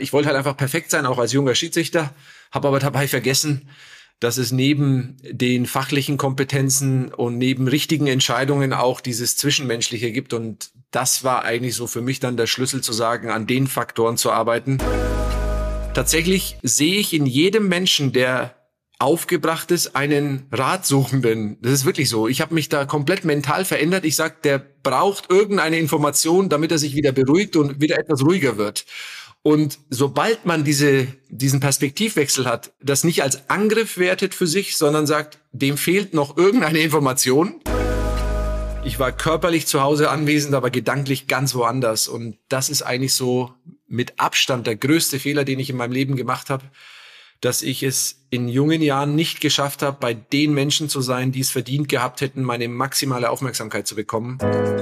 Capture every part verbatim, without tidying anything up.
Ich wollte halt einfach perfekt sein, auch als junger Schiedsrichter, habe aber dabei vergessen, dass es neben den fachlichen Kompetenzen und neben richtigen Entscheidungen auch dieses Zwischenmenschliche gibt. Und das war eigentlich so für mich dann der Schlüssel zu sagen, an den Faktoren zu arbeiten. Tatsächlich sehe ich in jedem Menschen, der aufgebracht ist, einen Ratsuchenden. Das ist wirklich so. Ich habe mich da komplett mental verändert. Ich sag, der braucht irgendeine Information, damit er sich wieder beruhigt und wieder etwas ruhiger wird. Und sobald man diese, diesen Perspektivwechsel hat, das nicht als Angriff wertet für sich, sondern sagt, dem fehlt noch irgendeine Information. Ich war körperlich zu Hause anwesend, aber gedanklich ganz woanders. Und das ist eigentlich so mit Abstand der größte Fehler, den ich in meinem Leben gemacht habe, dass ich es in jungen Jahren nicht geschafft habe, bei den Menschen zu sein, die es verdient gehabt hätten, meine maximale Aufmerksamkeit zu bekommen.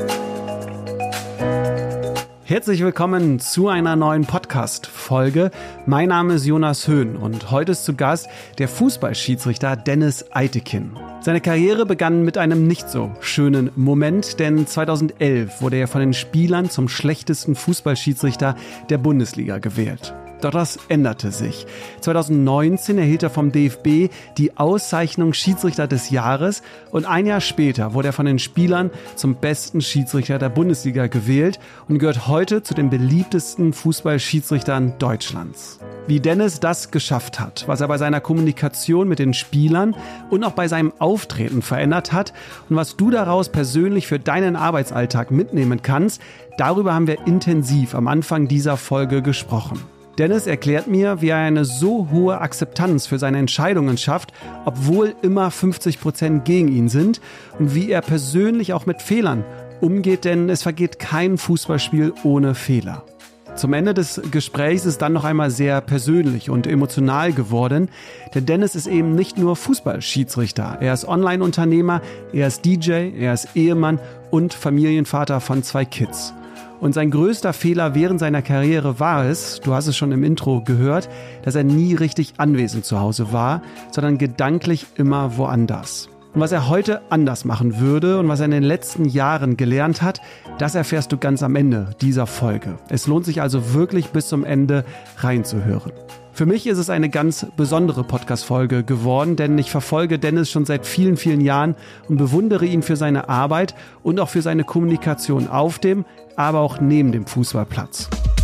Herzlich willkommen zu einer neuen Podcast-Folge. Mein Name ist Jonas Höhn und heute ist zu Gast der Fußballschiedsrichter Dennis Eitekin. Seine Karriere begann mit einem nicht so schönen Moment, denn zweitausendelf wurde er von den Spielern zum schlechtesten Fußballschiedsrichter der Bundesliga gewählt. Doch das änderte sich. zweitausendneunzehn erhielt er vom D F B die Auszeichnung Schiedsrichter des Jahres und ein Jahr später wurde er von den Spielern zum besten Schiedsrichter der Bundesliga gewählt und gehört heute zu den beliebtesten Fußballschiedsrichtern Deutschlands. Wie Dennis das geschafft hat, was er bei seiner Kommunikation mit den Spielern und auch bei seinem Auftreten verändert hat und was du daraus persönlich für deinen Arbeitsalltag mitnehmen kannst, darüber haben wir intensiv am Anfang dieser Folge gesprochen. Dennis erklärt mir, wie er eine so hohe Akzeptanz für seine Entscheidungen schafft, obwohl immer fünfzig Prozent gegen ihn sind und wie er persönlich auch mit Fehlern umgeht, denn es vergeht kein Fußballspiel ohne Fehler. Zum Ende des Gesprächs ist dann noch einmal sehr persönlich und emotional geworden, denn Dennis ist eben nicht nur Fußballschiedsrichter, er ist Online-Unternehmer, er ist D J, er ist Ehemann und Familienvater von zwei Kids. Und sein größter Fehler während seiner Karriere war es, du hast es schon im Intro gehört, dass er nie richtig anwesend zu Hause war, sondern gedanklich immer woanders. Und was er heute anders machen würde und was er in den letzten Jahren gelernt hat, das erfährst du ganz am Ende dieser Folge. Es lohnt sich also wirklich bis zum Ende reinzuhören. Für mich ist es eine ganz besondere Podcast-Folge geworden, denn ich verfolge Dennis schon seit vielen, vielen Jahren und bewundere ihn für seine Arbeit und auch für seine Kommunikation auf dem, aber auch neben dem Fußballplatz.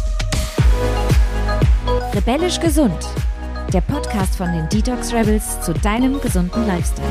Rebellisch gesund. Der Podcast von den Detox Rebels zu deinem gesunden Lifestyle.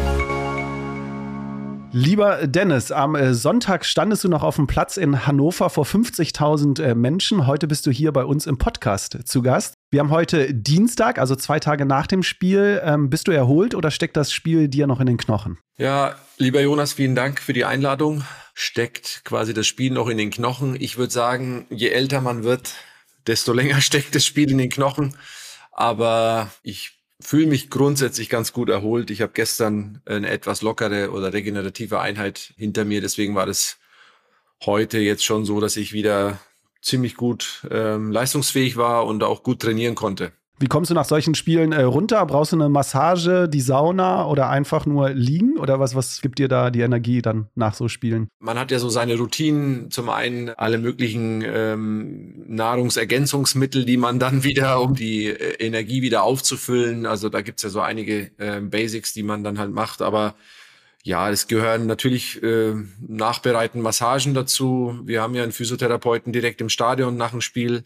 Lieber Dennis, am Sonntag standest du noch auf dem Platz in Hannover vor fünfzigtausend Menschen. Heute bist du hier bei uns im Podcast zu Gast. Wir haben heute Dienstag, also zwei Tage nach dem Spiel. Ähm, bist du erholt oder steckt das Spiel dir noch in den Knochen? Ja, lieber Jonas, vielen Dank für die Einladung. Steckt quasi das Spiel noch in den Knochen. Ich würde sagen, je älter man wird, desto länger steckt das Spiel in den Knochen. Aber ich fühle mich grundsätzlich ganz gut erholt. Ich habe gestern eine etwas lockere oder regenerative Einheit hinter mir. Deswegen war das heute jetzt schon so, dass ich wieder ziemlich gut ähm, leistungsfähig war und auch gut trainieren konnte. Wie kommst du nach solchen Spielen äh, runter? Brauchst du eine Massage, die Sauna oder einfach nur liegen? Oder was, was gibt dir da die Energie dann nach so Spielen? Man hat ja so seine Routinen, zum einen alle möglichen ähm, Nahrungsergänzungsmittel, die man dann wieder, um die äh, Energie wieder aufzufüllen. Also da gibt's ja so einige äh, Basics, die man dann halt macht. Aber ja, es gehören natürlich äh, nachbereiten Massagen dazu. Wir haben ja einen Physiotherapeuten direkt im Stadion nach dem Spiel.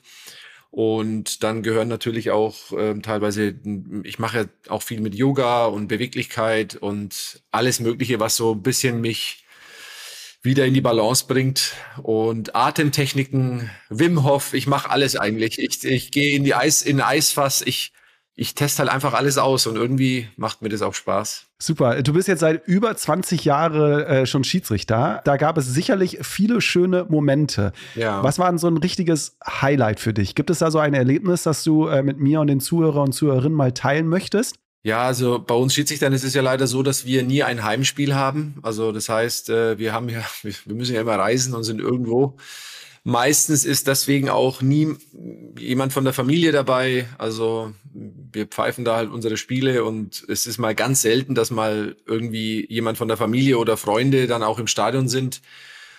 Und dann gehören natürlich auch äh, teilweise, ich mache ja auch viel mit Yoga und Beweglichkeit und alles Mögliche, was so ein bisschen mich wieder in die Balance bringt. Und Atemtechniken, Wim Hof, ich mache alles eigentlich. Ich, ich gehe in die Eis, in Eisfass, ich Ich teste halt einfach alles aus und irgendwie macht mir das auch Spaß. Super. Du bist jetzt seit über zwanzig Jahren äh, schon Schiedsrichter. Da gab es sicherlich viele schöne Momente. Ja. Was war denn so ein richtiges Highlight für dich? Gibt es da so ein Erlebnis, das du äh, mit mir und den Zuhörer und Zuhörerinnen mal teilen möchtest? Ja, also bei uns Schiedsrichtern ist es ja leider so, dass wir nie ein Heimspiel haben. Also das heißt, äh, wir haben ja, wir müssen ja immer reisen und sind irgendwo. Meistens ist deswegen auch nie jemand von der Familie dabei. Also wir pfeifen da halt unsere Spiele und es ist mal ganz selten, dass mal irgendwie jemand von der Familie oder Freunde dann auch im Stadion sind.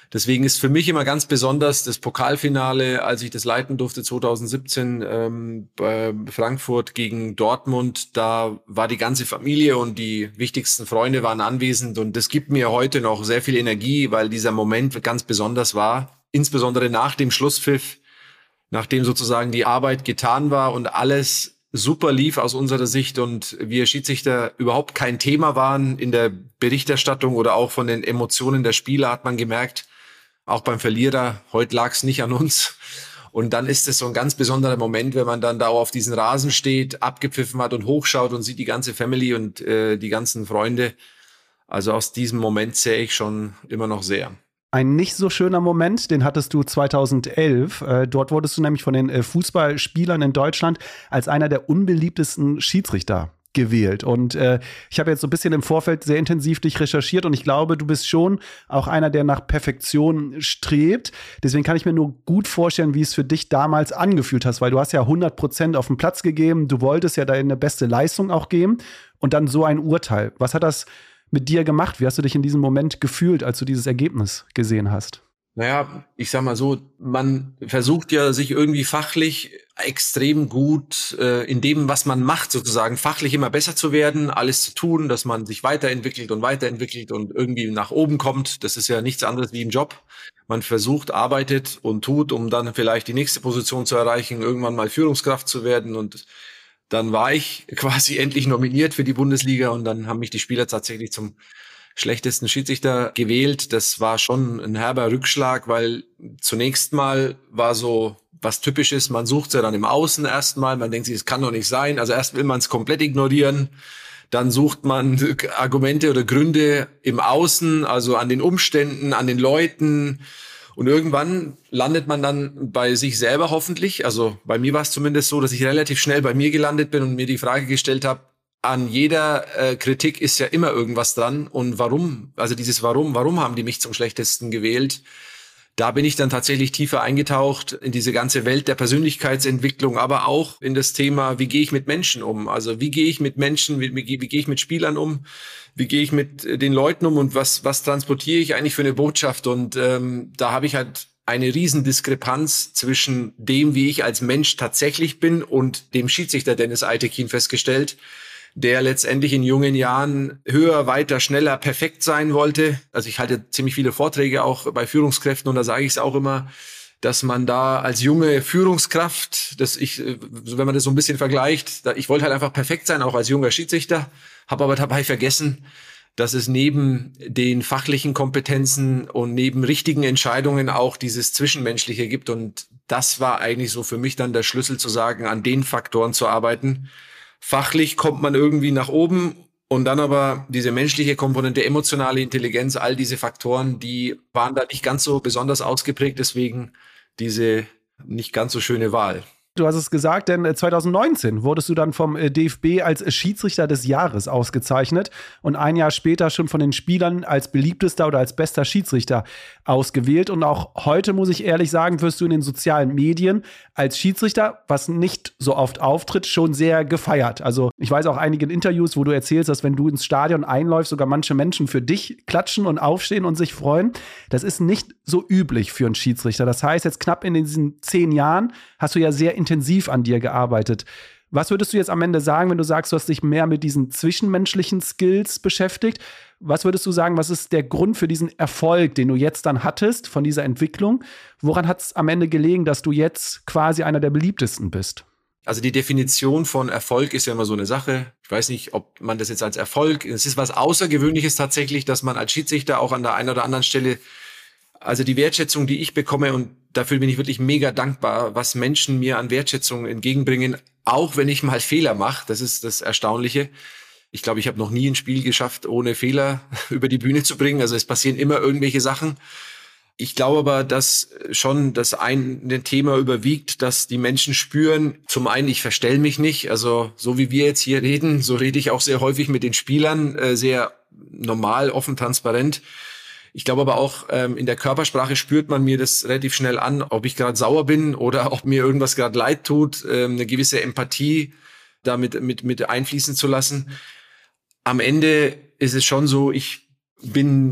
Deswegen ist für mich immer ganz besonders das Pokalfinale, als ich das leiten durfte zwanzig siebzehn ähm, bei Frankfurt gegen Dortmund. Da war die ganze Familie und die wichtigsten Freunde waren anwesend und das gibt mir heute noch sehr viel Energie, weil dieser Moment ganz besonders war. Insbesondere nach dem Schlusspfiff, nachdem sozusagen die Arbeit getan war und alles super lief aus unserer Sicht und wir Schiedsrichter überhaupt kein Thema waren in der Berichterstattung oder auch von den Emotionen der Spieler, hat man gemerkt, auch beim Verlierer, heute lag es nicht an uns. Und dann ist es so ein ganz besonderer Moment, wenn man dann da auf diesen Rasen steht, abgepfiffen hat und hochschaut und sieht die ganze Family und äh, die ganzen Freunde. Also aus diesem Moment zähle ich schon immer noch sehr. Ein nicht so schöner Moment, den hattest du zweitausendelf. Äh, dort wurdest du nämlich von den äh, Fußballspielern in Deutschland als einer der unbeliebtesten Schiedsrichter gewählt. Und äh, ich habe jetzt so ein bisschen im Vorfeld sehr intensiv dich recherchiert und ich glaube, du bist schon auch einer, der nach Perfektion strebt. Deswegen kann ich mir nur gut vorstellen, wie es für dich damals angefühlt hast, weil du hast ja hundert Prozent auf den Platz gegeben, du wolltest ja deine beste Leistung auch geben und dann so ein Urteil. Was hat das mit dir gemacht? Wie hast du dich in diesem Moment gefühlt, als du dieses Ergebnis gesehen hast? Naja, ich sag mal so, man versucht ja sich irgendwie fachlich extrem gut äh, in dem, was man macht, sozusagen fachlich immer besser zu werden, alles zu tun, dass man sich weiterentwickelt und weiterentwickelt und irgendwie nach oben kommt. Das ist ja nichts anderes wie im Job. Man versucht, arbeitet und tut, um dann vielleicht die nächste Position zu erreichen, irgendwann mal Führungskraft zu werden. Und dann war ich quasi endlich nominiert für die Bundesliga und dann haben mich die Spieler tatsächlich zum schlechtesten Schiedsrichter gewählt. Das war schon ein herber Rückschlag, weil zunächst mal war so was Typisches, man sucht es ja dann im Außen erstmal, man denkt sich, es kann doch nicht sein. Also erst will man es komplett ignorieren, dann sucht man Argumente oder Gründe im Außen, also an den Umständen, an den Leuten. Und irgendwann landet man dann bei sich selber hoffentlich. Also bei mir war es zumindest so, dass ich relativ schnell bei mir gelandet bin und mir die Frage gestellt habe, an jeder äh, Kritik ist ja immer irgendwas dran. Und warum, also dieses Warum, warum haben die mich zum Schlechtesten gewählt? Da bin ich dann tatsächlich tiefer eingetaucht in diese ganze Welt der Persönlichkeitsentwicklung, aber auch in das Thema, wie gehe ich mit Menschen um? Also wie gehe ich mit Menschen, wie, wie, wie gehe ich mit Spielern um? Wie gehe ich mit den Leuten um und was, was transportiere ich eigentlich für eine Botschaft? Und ähm, da habe ich halt eine Riesendiskrepanz zwischen dem, wie ich als Mensch tatsächlich bin und dem Schiedsrichter Dennis Eitekin festgestellt, der letztendlich in jungen Jahren höher, weiter, schneller, perfekt sein wollte. Also ich halte ziemlich viele Vorträge auch bei Führungskräften und da sage ich es auch immer, dass man da als junge Führungskraft, dass ich, wenn man das so ein bisschen vergleicht, da, ich wollte halt einfach perfekt sein, auch als junger Schiedsrichter, habe aber dabei vergessen, dass es neben den fachlichen Kompetenzen und neben richtigen Entscheidungen auch dieses Zwischenmenschliche gibt und das war eigentlich so für mich dann der Schlüssel zu sagen, an den Faktoren zu arbeiten. Fachlich kommt man irgendwie nach oben und dann aber diese menschliche Komponente, emotionale Intelligenz, all diese Faktoren, die waren da nicht ganz so besonders ausgeprägt, deswegen diese nicht ganz so schöne Wahl. Du hast es gesagt, denn zweitausendneunzehn wurdest du dann vom D F B als Schiedsrichter des Jahres ausgezeichnet und ein Jahr später schon von den Spielern als beliebtester oder als bester Schiedsrichter ausgewählt. Und auch heute, muss ich ehrlich sagen, wirst du in den sozialen Medien als Schiedsrichter, was nicht so oft auftritt, schon sehr gefeiert. Also ich weiß auch einige Interviews, wo du erzählst, dass wenn du ins Stadion einläufst, sogar manche Menschen für dich klatschen und aufstehen und sich freuen. Das ist nicht so üblich für einen Schiedsrichter. Das heißt, jetzt knapp in diesen zehn Jahren hast du ja sehr intensiv an dir gearbeitet. Was würdest du jetzt am Ende sagen, wenn du sagst, du hast dich mehr mit diesen zwischenmenschlichen Skills beschäftigt? Was würdest du sagen, was ist der Grund für diesen Erfolg, den du jetzt dann hattest von dieser Entwicklung? Woran hat es am Ende gelegen, dass du jetzt quasi einer der beliebtesten bist? Also die Definition von Erfolg ist ja immer so eine Sache. Ich weiß nicht, ob man das jetzt als Erfolg, es ist was Außergewöhnliches tatsächlich, dass man als Schiedsrichter auch an der einen oder anderen Stelle, also die Wertschätzung, die ich bekomme und dafür bin ich wirklich mega dankbar, was Menschen mir an Wertschätzung entgegenbringen, auch wenn ich mal Fehler mache. Das ist das Erstaunliche. Ich glaube, ich habe noch nie ein Spiel geschafft, ohne Fehler über die Bühne zu bringen. Also es passieren immer irgendwelche Sachen. Ich glaube aber, dass schon das eine Thema überwiegt, dass die Menschen spüren, zum einen, ich verstell mich nicht. Also so wie wir jetzt hier reden, so rede ich auch sehr häufig mit den Spielern, äh, sehr normal, offen, transparent. Ich glaube aber auch, ähm, in der Körpersprache spürt man mir das relativ schnell an, ob ich gerade sauer bin oder ob mir irgendwas gerade leid tut, ähm, eine gewisse Empathie damit mit, mit einfließen zu lassen. Am Ende ist es schon so, ich bin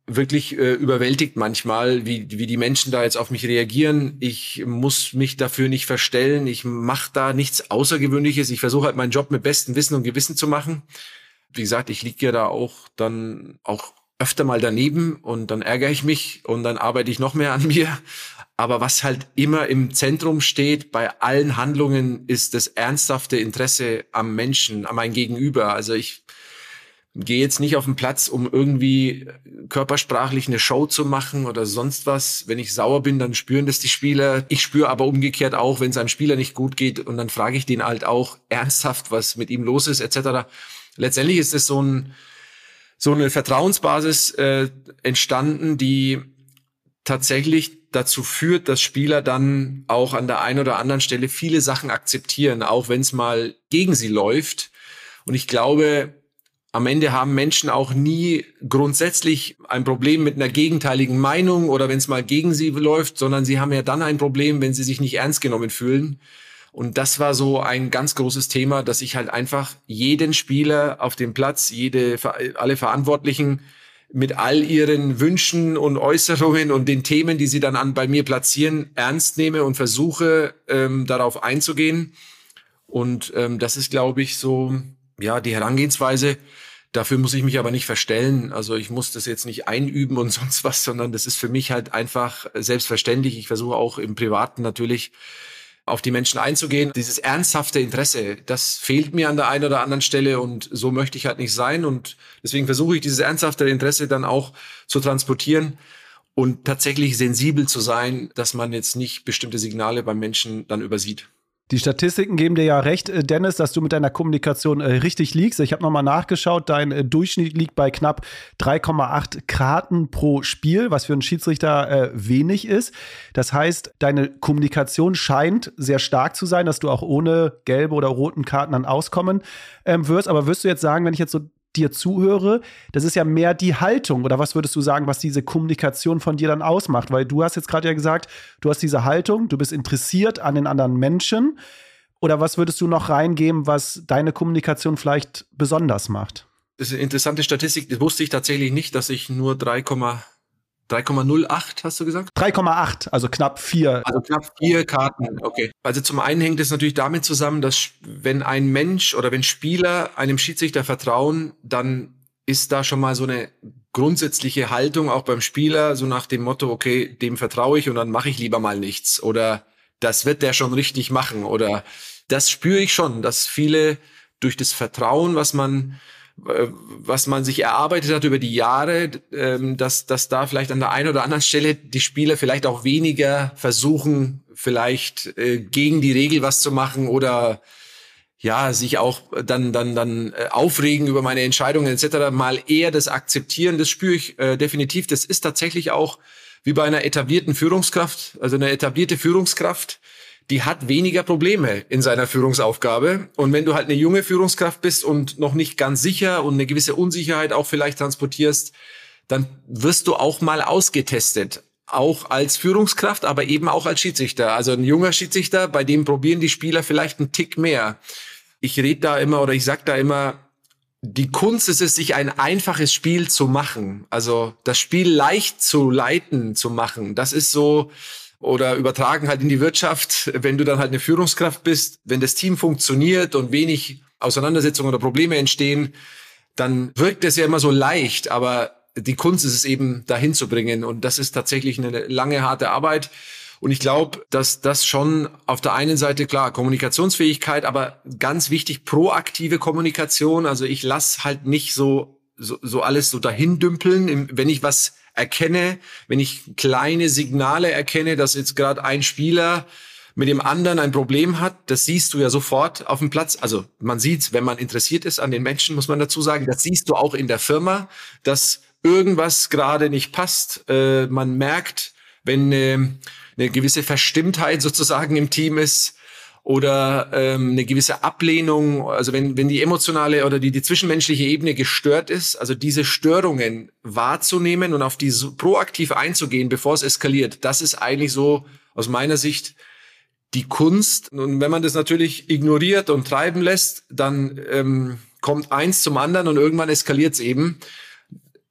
wirklich äh, überwältigt manchmal, wie wie die Menschen da jetzt auf mich reagieren. Ich muss mich dafür nicht verstellen. Ich mache da nichts Außergewöhnliches. Ich versuche halt meinen Job mit bestem Wissen und Gewissen zu machen. Wie gesagt, ich liege ja da auch dann auch öfter mal daneben und dann ärgere ich mich und dann arbeite ich noch mehr an mir. Aber was halt immer im Zentrum steht bei allen Handlungen, ist das ernsthafte Interesse am Menschen, an mein Gegenüber. Also ich gehe jetzt nicht auf den Platz, um irgendwie körpersprachlich eine Show zu machen oder sonst was. Wenn ich sauer bin, dann spüren das die Spieler. Ich spüre aber umgekehrt auch, wenn es einem Spieler nicht gut geht, und dann frage ich den halt auch ernsthaft, was mit ihm los ist, et cetera. Letztendlich ist es so ein so eine Vertrauensbasis äh, entstanden, die tatsächlich dazu führt, dass Spieler dann auch an der einen oder anderen Stelle viele Sachen akzeptieren, auch wenn es mal gegen sie läuft. Und ich glaube, am Ende haben Menschen auch nie grundsätzlich ein Problem mit einer gegenteiligen Meinung oder wenn es mal gegen sie läuft, sondern sie haben ja dann ein Problem, wenn sie sich nicht ernst genommen fühlen. Und das war so ein ganz großes Thema, dass ich halt einfach jeden Spieler auf dem Platz, jede, alle Verantwortlichen mit all ihren Wünschen und Äußerungen und den Themen, die sie dann an bei mir platzieren, ernst nehme und versuche, ähm, darauf einzugehen. Und ähm, das ist, glaube ich, so ja die Herangehensweise. Dafür muss ich mich aber nicht verstellen. Also ich muss das jetzt nicht einüben und sonst was, sondern das ist für mich halt einfach selbstverständlich. Ich versuche auch im Privaten natürlich auf die Menschen einzugehen. Dieses ernsthafte Interesse, das fehlt mir an der einen oder anderen Stelle und so möchte ich halt nicht sein. Und deswegen versuche ich, dieses ernsthafte Interesse dann auch zu transportieren und tatsächlich sensibel zu sein, dass man jetzt nicht bestimmte Signale beim Menschen dann übersieht. Die Statistiken geben dir ja recht, Dennis, dass du mit deiner Kommunikation äh, richtig liegst. Ich habe nochmal nachgeschaut, dein äh, Durchschnitt liegt bei knapp drei Komma acht Karten pro Spiel, was für einen Schiedsrichter äh, wenig ist. Das heißt, deine Kommunikation scheint sehr stark zu sein, dass du auch ohne gelbe oder roten Karten dann auskommen ähm, wirst. Aber wirst du jetzt sagen, wenn ich jetzt so dir zuhöre, das ist ja mehr die Haltung, oder was würdest du sagen, was diese Kommunikation von dir dann ausmacht? Weil du hast jetzt gerade ja gesagt, du hast diese Haltung, du bist interessiert an den anderen Menschen, oder was würdest du noch reingeben, was deine Kommunikation vielleicht besonders macht? Das ist eine interessante Statistik, das wusste ich tatsächlich nicht, dass ich nur drei Komma null acht, hast du gesagt? drei Komma acht, also knapp vier. Also knapp vier Karten, okay. Also zum einen hängt es natürlich damit zusammen, dass wenn ein Mensch oder wenn Spieler einem Schiedsrichter vertrauen, dann ist da schon mal so eine grundsätzliche Haltung auch beim Spieler, so nach dem Motto, okay, dem vertraue ich und dann mache ich lieber mal nichts. Oder das wird der schon richtig machen. Oder das spüre ich schon, dass viele durch das Vertrauen, was man was man sich erarbeitet hat über die Jahre, dass, dass da vielleicht an der einen oder anderen Stelle die Spieler vielleicht auch weniger versuchen, vielleicht gegen die Regel was zu machen oder ja, sich auch dann, dann, dann aufregen über meine Entscheidungen et cetera, mal eher das akzeptieren, das spüre ich äh, definitiv. Das ist tatsächlich auch wie bei einer etablierten Führungskraft, also eine etablierte Führungskraft, die hat weniger Probleme in seiner Führungsaufgabe. Und wenn du halt eine junge Führungskraft bist und noch nicht ganz sicher und eine gewisse Unsicherheit auch vielleicht transportierst, dann wirst du auch mal ausgetestet. Auch als Führungskraft, aber eben auch als Schiedsrichter. Also ein junger Schiedsrichter, bei dem probieren die Spieler vielleicht einen Tick mehr. Ich rede da immer oder ich sag da immer, die Kunst ist es, sich ein einfaches Spiel zu machen. Also das Spiel leicht zu leiten, zu machen. Das ist so... Oder übertragen halt in die Wirtschaft, wenn du dann halt eine Führungskraft bist, wenn das Team funktioniert und wenig Auseinandersetzungen oder Probleme entstehen, dann wirkt es ja immer so leicht, aber die Kunst ist es eben, dahin zu bringen und das ist tatsächlich eine lange, harte Arbeit und ich glaube, dass das schon auf der einen Seite, klar, Kommunikationsfähigkeit, aber ganz wichtig, proaktive Kommunikation, also ich lasse halt nicht so, so, so alles so dahin dümpeln, wenn ich was erkenne, wenn ich kleine Signale erkenne, dass jetzt gerade ein Spieler mit dem anderen ein Problem hat, das siehst du ja sofort auf dem Platz. Also man sieht's, wenn man interessiert ist an den Menschen, muss man dazu sagen, das siehst du auch in der Firma, dass irgendwas gerade nicht passt. Äh, man merkt, wenn äh, eine gewisse Verstimmtheit sozusagen im Team ist, oder ähm, eine gewisse Ablehnung, also wenn wenn die emotionale oder die die zwischenmenschliche Ebene gestört ist, also diese Störungen wahrzunehmen und auf die so proaktiv einzugehen, bevor es eskaliert, das ist eigentlich so aus meiner Sicht die Kunst. Und wenn man das natürlich ignoriert und treiben lässt, dann ähm, kommt eins zum anderen und irgendwann eskaliert es eben.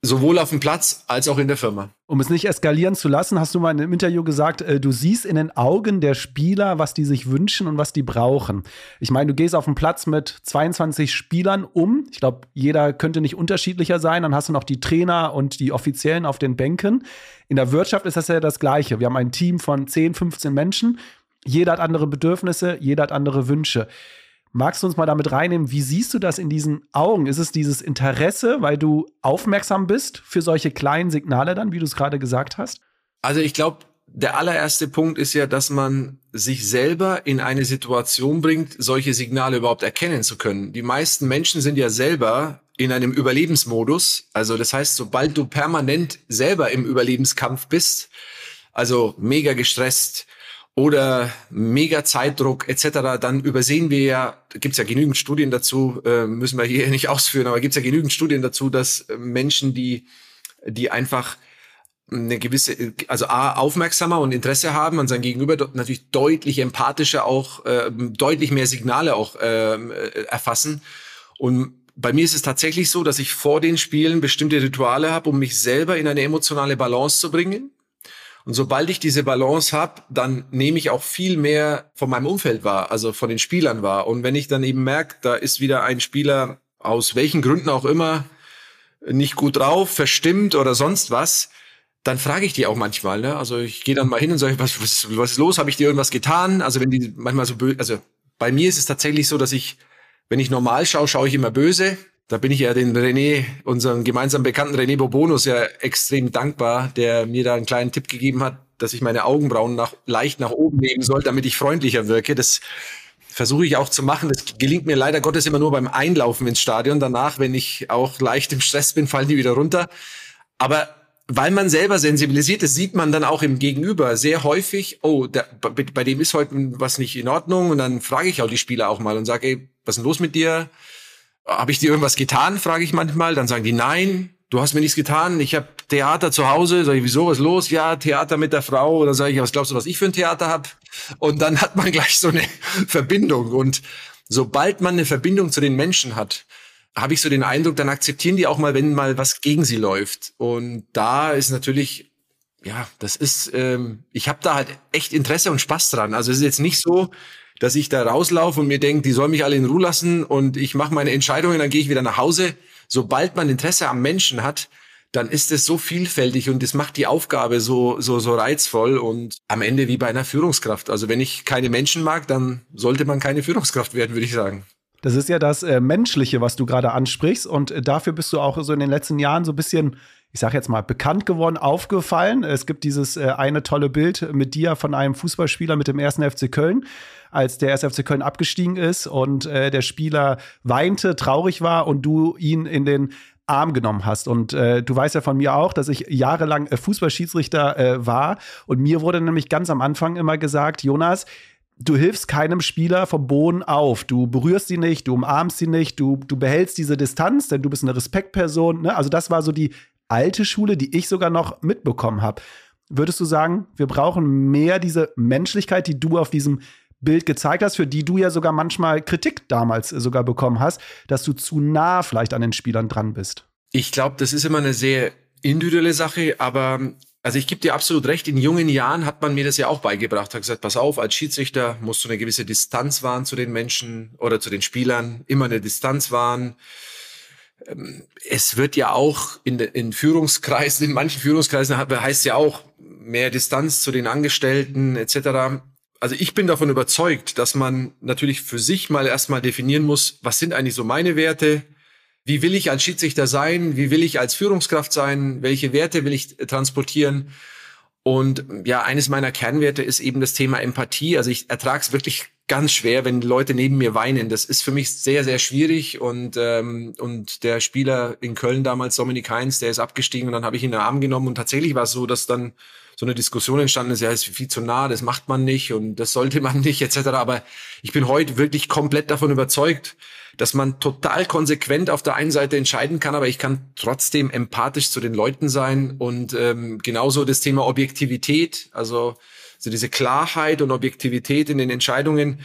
Sowohl auf dem Platz als auch in der Firma. Um es nicht eskalieren zu lassen, hast du mal in einem Interview gesagt, äh, du siehst in den Augen der Spieler, was die sich wünschen und was die brauchen. Ich meine, du gehst auf den Platz mit zweiundzwanzig Spielern um. Ich glaube, jeder könnte nicht unterschiedlicher sein. Dann hast du noch die Trainer und die Offiziellen auf den Bänken. In der Wirtschaft ist das ja das Gleiche. Wir haben ein Team von zehn, fünfzehn Menschen. Jeder hat andere Bedürfnisse, jeder hat andere Wünsche. Magst du uns mal damit reinnehmen, wie siehst du das in diesen Augen? Ist es dieses Interesse, weil du aufmerksam bist für solche kleinen Signale dann, wie du es gerade gesagt hast? Also ich glaube, der allererste Punkt ist ja, dass man sich selber in eine Situation bringt, solche Signale überhaupt erkennen zu können. Die meisten Menschen sind ja selber in einem Überlebensmodus. Also das heißt, sobald du permanent selber im Überlebenskampf bist, also mega gestresst, oder mega Zeitdruck et cetera, dann übersehen wir ja, gibt's ja genügend Studien dazu, äh, müssen wir hier nicht ausführen, aber gibt's ja genügend Studien dazu, dass Menschen, die die einfach eine gewisse, also A, aufmerksamer und Interesse haben an sein Gegenüber, natürlich deutlich empathischer auch, äh, deutlich mehr Signale auch äh, erfassen. Und bei mir ist es tatsächlich so, dass ich vor den Spielen bestimmte Rituale habe, um mich selber in eine emotionale Balance zu bringen. Und sobald ich diese Balance habe, dann nehme ich auch viel mehr von meinem Umfeld wahr, also von den Spielern wahr. Und wenn ich dann eben merke, da ist wieder ein Spieler, aus welchen Gründen auch immer, nicht gut drauf, verstimmt oder sonst was, dann frage ich die auch manchmal. Ne? Also ich gehe dann mal hin und sage, was, was, was ist los? Habe ich dir irgendwas getan? Also wenn die manchmal so böse, also bei mir ist es tatsächlich so, dass ich, wenn ich normal schaue, schaue ich immer böse. Da bin ich ja den René, unseren gemeinsam bekannten René Bobonus, ja extrem dankbar, der mir da einen kleinen Tipp gegeben hat, dass ich meine Augenbrauen nach, leicht nach oben nehmen soll, damit ich freundlicher wirke. Das versuche ich auch zu machen. Das gelingt mir leider Gottes immer nur beim Einlaufen ins Stadion. Danach, wenn ich auch leicht im Stress bin, fallen die wieder runter. Aber weil man selber sensibilisiert ist, sieht man dann auch im Gegenüber sehr häufig, oh, der, bei, bei dem ist heute was nicht in Ordnung. Und dann frage ich auch die Spieler auch mal und sage, ey, was ist denn los mit dir? Habe ich dir irgendwas getan, frage ich manchmal. Dann sagen die, nein, du hast mir nichts getan. Ich habe Theater zu Hause. Sag ich, wieso, was ist los? Ja, Theater mit der Frau. Oder sage ich, was glaubst du, was ich für ein Theater habe? Und dann hat man gleich so eine Verbindung. Und sobald man eine Verbindung zu den Menschen hat, habe ich so den Eindruck, dann akzeptieren die auch mal, wenn mal was gegen sie läuft. Und da ist natürlich, ja, das ist, ähm, ich habe da halt echt Interesse und Spaß dran. Also es ist jetzt nicht so, dass ich da rauslaufe und mir denke, die sollen mich alle in Ruhe lassen und ich mache meine Entscheidungen, dann gehe ich wieder nach Hause. Sobald man Interesse am Menschen hat, dann ist es so vielfältig und das macht die Aufgabe so so so reizvoll und am Ende wie bei einer Führungskraft. Also wenn ich keine Menschen mag, dann sollte man keine Führungskraft werden, würde ich sagen. Das ist ja das äh, Menschliche, was du gerade ansprichst und äh, dafür bist du auch so in den letzten Jahren so ein bisschen, ich sag jetzt mal, bekannt geworden, aufgefallen. Es gibt dieses äh, eine tolle Bild mit dir von einem Fußballspieler mit dem ersten F C Köln, als der erste F C Köln abgestiegen ist und äh, der Spieler weinte, traurig war und du ihn in den Arm genommen hast. Und äh, du weißt ja von mir auch, dass ich jahrelang äh, Fußballschiedsrichter äh, war. Und mir wurde nämlich ganz am Anfang immer gesagt, Jonas, du hilfst keinem Spieler vom Boden auf. Du berührst sie nicht, du umarmst sie nicht, du, du behältst diese Distanz, denn du bist eine Respektperson. Ne? Also das war so die alte Schule, die ich sogar noch mitbekommen habe. Würdest du sagen, wir brauchen mehr diese Menschlichkeit, die du auf diesem Bild gezeigt hast, für die du ja sogar manchmal Kritik damals sogar bekommen hast, dass du zu nah vielleicht an den Spielern dran bist? Ich glaube, das ist immer eine sehr individuelle Sache, aber also ich gebe dir absolut recht, in jungen Jahren hat man mir das ja auch beigebracht, hat gesagt, pass auf, als Schiedsrichter musst du eine gewisse Distanz wahren zu den Menschen oder zu den Spielern, immer eine Distanz wahren. Es wird ja auch in, in Führungskreisen, in manchen Führungskreisen heißt ja auch mehr Distanz zu den Angestellten et cetera. Also ich bin davon überzeugt, dass man natürlich für sich mal erstmal definieren muss, was sind eigentlich so meine Werte? Wie will ich als Schiedsrichter sein? Wie will ich als Führungskraft sein? Welche Werte will ich transportieren? Und ja, eines meiner Kernwerte ist eben das Thema Empathie. Also ich ertrage es wirklich ganz schwer, wenn Leute neben mir weinen. Das ist für mich sehr, sehr schwierig. Und ähm, und der Spieler in Köln damals, Dominik Heinz, der ist abgestiegen und dann habe ich ihn in den Arm genommen. Und tatsächlich war es so, dass dann so eine Diskussion entstanden ist, ja, ist viel zu nah, das macht man nicht und das sollte man nicht et cetera. Aber ich bin heute wirklich komplett davon überzeugt, dass man total konsequent auf der einen Seite entscheiden kann, aber ich kann trotzdem empathisch zu den Leuten sein und ähm, genauso das Thema Objektivität, also, also diese Klarheit und Objektivität in den Entscheidungen,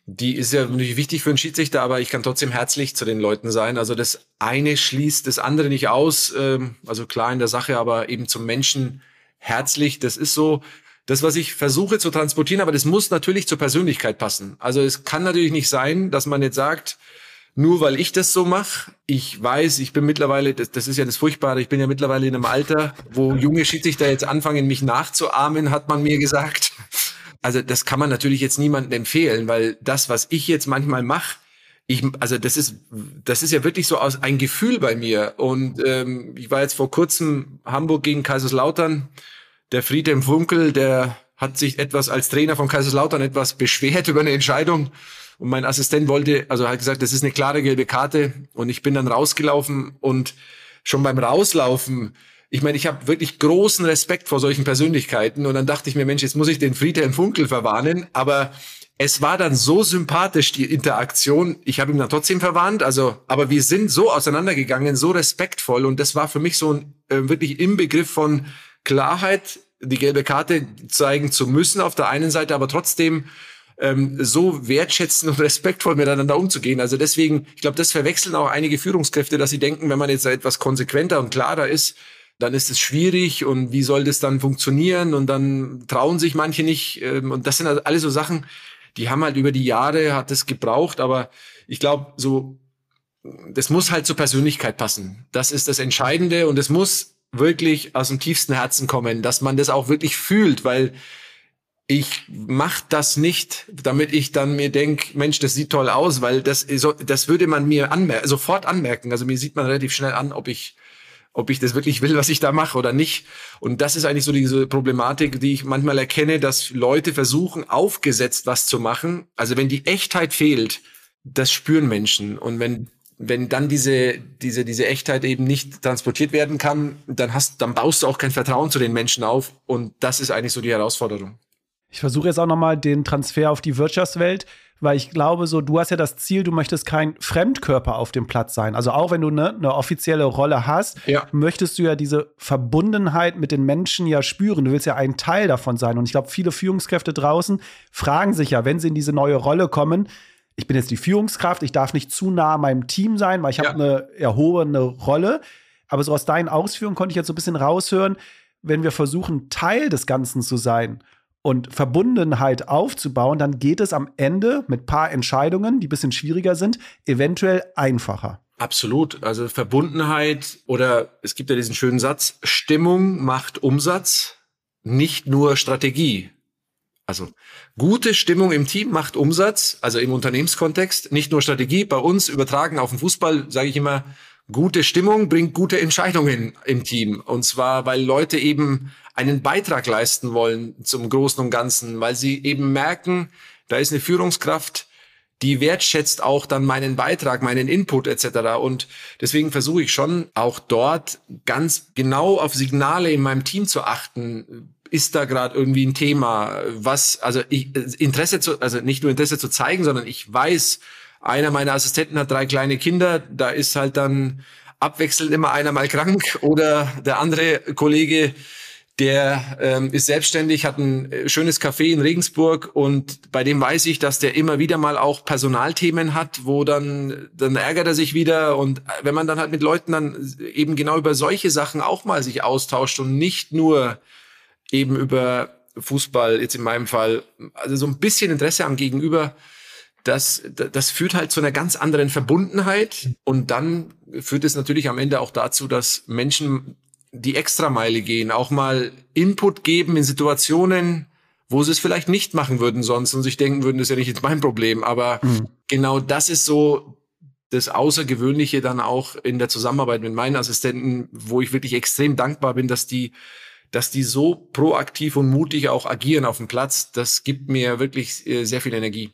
die ist ja natürlich wichtig für einen Schiedsrichter, aber ich kann trotzdem herzlich zu den Leuten sein. Also das eine schließt das andere nicht aus, ähm, also klar in der Sache, aber eben zum Menschen herzlich, das ist so das, was ich versuche zu transportieren, aber das muss natürlich zur Persönlichkeit passen. Also es kann natürlich nicht sein, dass man jetzt sagt, nur weil ich das so mache, ich weiß, ich bin mittlerweile, das, das ist ja das Furchtbare, ich bin ja mittlerweile in einem Alter, wo junge Schiedsrichter jetzt anfangen, mich nachzuahmen, hat man mir gesagt. Also das kann man natürlich jetzt niemandem empfehlen, weil das, was ich jetzt manchmal mache, ich, also das ist, das ist ja wirklich so aus ein Gefühl bei mir. Und ähm, ich war jetzt vor kurzem Hamburg gegen Kaiserslautern. Der Friedhelm Funkel, der hat sich etwas als Trainer von Kaiserslautern etwas beschwert über eine Entscheidung. Und mein Assistent wollte, also hat gesagt, das ist eine klare gelbe Karte. Und ich bin dann rausgelaufen und schon beim Rauslaufen, ich meine, ich habe wirklich großen Respekt vor solchen Persönlichkeiten. Und dann dachte ich mir, Mensch, jetzt muss ich den Friedhelm Funkel verwarnen. Aber es war dann so sympathisch, die Interaktion. Ich habe ihn dann trotzdem verwarnt. Also, aber wir sind so auseinandergegangen, so respektvoll. Und das war für mich so ein äh, wirklich Inbegriff von Klarheit, die gelbe Karte zeigen zu müssen auf der einen Seite, aber trotzdem ähm, so wertschätzend und respektvoll miteinander umzugehen. Also deswegen, ich glaube, das verwechseln auch einige Führungskräfte, dass sie denken, wenn man jetzt etwas konsequenter und klarer ist, dann ist es schwierig und wie soll das dann funktionieren und dann trauen sich manche nicht. Ähm, und das sind also alles so Sachen, die haben halt über die Jahre, hat es gebraucht, aber ich glaube, so, das muss halt zur Persönlichkeit passen. Das ist das Entscheidende und es muss wirklich aus dem tiefsten Herzen kommen, dass man das auch wirklich fühlt, weil ich mache das nicht, damit ich dann mir denke, Mensch, das sieht toll aus, weil das das würde man mir anmer- sofort anmerken. Also mir sieht man relativ schnell an, ob ich ob ich das wirklich will, was ich da mache oder nicht. Und das ist eigentlich so diese Problematik, die ich manchmal erkenne, dass Leute versuchen, aufgesetzt was zu machen. Also wenn die Echtheit fehlt, das spüren Menschen. Und wenn wenn dann diese diese diese Echtheit eben nicht transportiert werden kann, dann hast dann baust du auch kein Vertrauen zu den Menschen auf und das ist eigentlich so die Herausforderung. Ich versuche jetzt auch nochmal den Transfer auf die Wirtschaftswelt, weil ich glaube, so du hast ja das Ziel, du möchtest kein Fremdkörper auf dem Platz sein. Also auch wenn du eine ne offizielle Rolle hast, ja. möchtest du ja diese Verbundenheit mit den Menschen ja spüren. Du willst ja ein Teil davon sein. Und ich glaube, viele Führungskräfte draußen fragen sich ja, wenn sie in diese neue Rolle kommen, ich bin jetzt die Führungskraft, ich darf nicht zu nah meinem Team sein, weil ich ja. habe eine erhobene Rolle. Aber so aus deinen Ausführungen konnte ich jetzt so ein bisschen raushören, wenn wir versuchen, Teil des Ganzen zu sein und Verbundenheit aufzubauen, dann geht es am Ende mit paar Entscheidungen, die ein bisschen schwieriger sind, eventuell einfacher. Absolut. Also Verbundenheit oder es gibt ja diesen schönen Satz, Stimmung macht Umsatz, nicht nur Strategie. Also gute Stimmung im Team macht Umsatz, also im Unternehmenskontext, nicht nur Strategie. Bei uns übertragen auf den Fußball, sage ich immer, gute Stimmung bringt gute Entscheidungen im Team. Und zwar, weil Leute eben einen Beitrag leisten wollen zum Großen und Ganzen, weil sie eben merken, da ist eine Führungskraft, die wertschätzt auch dann meinen Beitrag, meinen Input et cetera. Und deswegen versuche ich schon auch dort ganz genau auf Signale in meinem Team zu achten. Ist da gerade irgendwie ein Thema, was, also ich, Interesse zu, also nicht nur Interesse zu zeigen, sondern ich weiß, einer meiner Assistenten hat drei kleine Kinder, da ist halt dann abwechselnd immer einer mal krank oder der andere Kollege, der ähm, ist selbstständig, hat ein schönes Café in Regensburg und bei dem weiß ich, dass der immer wieder mal auch Personalthemen hat, wo dann, dann ärgert er sich wieder und wenn man dann halt mit Leuten dann eben genau über solche Sachen auch mal sich austauscht und nicht nur eben über Fußball, jetzt in meinem Fall, also so ein bisschen Interesse am Gegenüber, das, das führt halt zu einer ganz anderen Verbundenheit und dann führt es natürlich am Ende auch dazu, dass Menschen die Extrameile gehen, auch mal Input geben in Situationen, wo sie es vielleicht nicht machen würden sonst und sich denken würden, das ist ja nicht jetzt mein Problem, aber mhm. genau das ist so das Außergewöhnliche dann auch in der Zusammenarbeit mit meinen Assistenten, wo ich wirklich extrem dankbar bin, dass die dass die so proaktiv und mutig auch agieren auf dem Platz, das gibt mir wirklich äh, sehr viel Energie.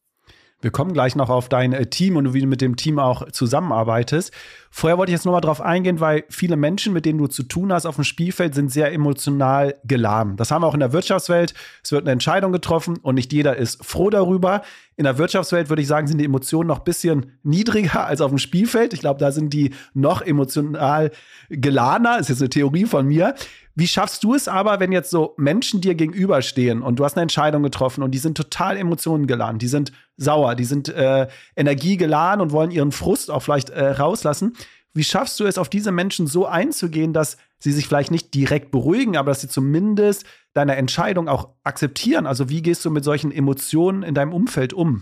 Wir kommen gleich noch auf dein äh, Team und wie du mit dem Team auch zusammenarbeitest. Vorher wollte ich jetzt noch mal drauf eingehen, weil viele Menschen, mit denen du zu tun hast auf dem Spielfeld, sind sehr emotional geladen. Das haben wir auch in der Wirtschaftswelt. Es wird eine Entscheidung getroffen und nicht jeder ist froh darüber. In der Wirtschaftswelt würde ich sagen, sind die Emotionen noch ein bisschen niedriger als auf dem Spielfeld. Ich glaube, da sind die noch emotional geladener. Ist jetzt eine Theorie von mir. Wie schaffst du es aber, wenn jetzt so Menschen dir gegenüberstehen und du hast eine Entscheidung getroffen und die sind total emotionengeladen, die sind sauer, die sind äh, energiegeladen und wollen ihren Frust auch vielleicht äh, rauslassen. Wie schaffst du es, auf diese Menschen so einzugehen, dass sie sich vielleicht nicht direkt beruhigen, aber dass sie zumindest deine Entscheidung auch akzeptieren? Also wie gehst du mit solchen Emotionen in deinem Umfeld um?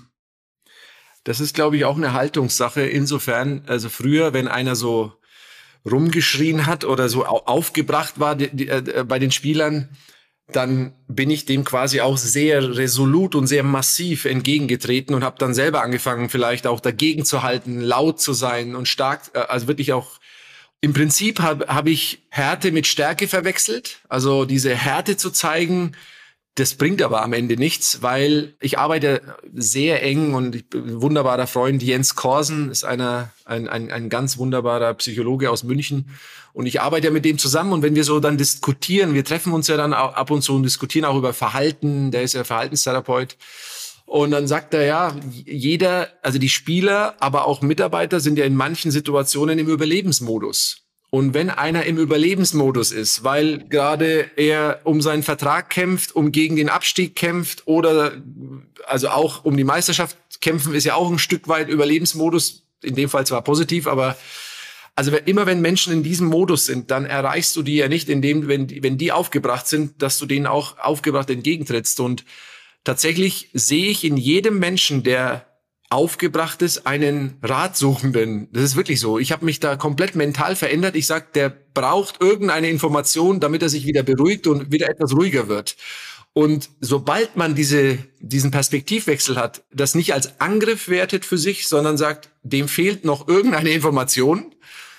Das ist, glaube ich, auch eine Haltungssache. Insofern, also früher, wenn einer so rumgeschrien hat oder so aufgebracht war die, die, äh, bei den Spielern, dann bin ich dem quasi auch sehr resolut und sehr massiv entgegengetreten und habe dann selber angefangen, vielleicht auch dagegen zu halten, laut zu sein und stark, äh, also wirklich auch, im Prinzip habe hab ich Härte mit Stärke verwechselt, also diese Härte zu zeigen. Das bringt aber am Ende nichts, weil ich arbeite sehr eng und ich bin ein wunderbarer Freund. Jens Korsen ist einer, ein, ein, ein ganz wunderbarer Psychologe aus München. Und ich arbeite ja mit dem zusammen. Und wenn wir so dann diskutieren, wir treffen uns ja dann auch ab und zu und diskutieren auch über Verhalten. Der ist ja Verhaltenstherapeut. Und dann sagt er, ja, jeder, also die Spieler, aber auch Mitarbeiter sind ja in manchen Situationen im Überlebensmodus. Und wenn einer im Überlebensmodus ist, weil gerade er um seinen Vertrag kämpft, um gegen den Abstieg kämpft oder also auch um die Meisterschaft kämpfen, ist ja auch ein Stück weit Überlebensmodus, in dem Fall zwar positiv, aber also immer wenn Menschen in diesem Modus sind, dann erreichst du die ja nicht, indem, wenn die, wenn die aufgebracht sind, dass du denen auch aufgebracht entgegentrittst. Und tatsächlich sehe ich in jedem Menschen, der aufgebracht ist, einen Ratsuchenden. Das ist wirklich so. Ich habe mich da komplett mental verändert. Ich sag, der braucht irgendeine Information, damit er sich wieder beruhigt und wieder etwas ruhiger wird. Und sobald man diese, diesen Perspektivwechsel hat, das nicht als Angriff wertet für sich, sondern sagt, dem fehlt noch irgendeine Information.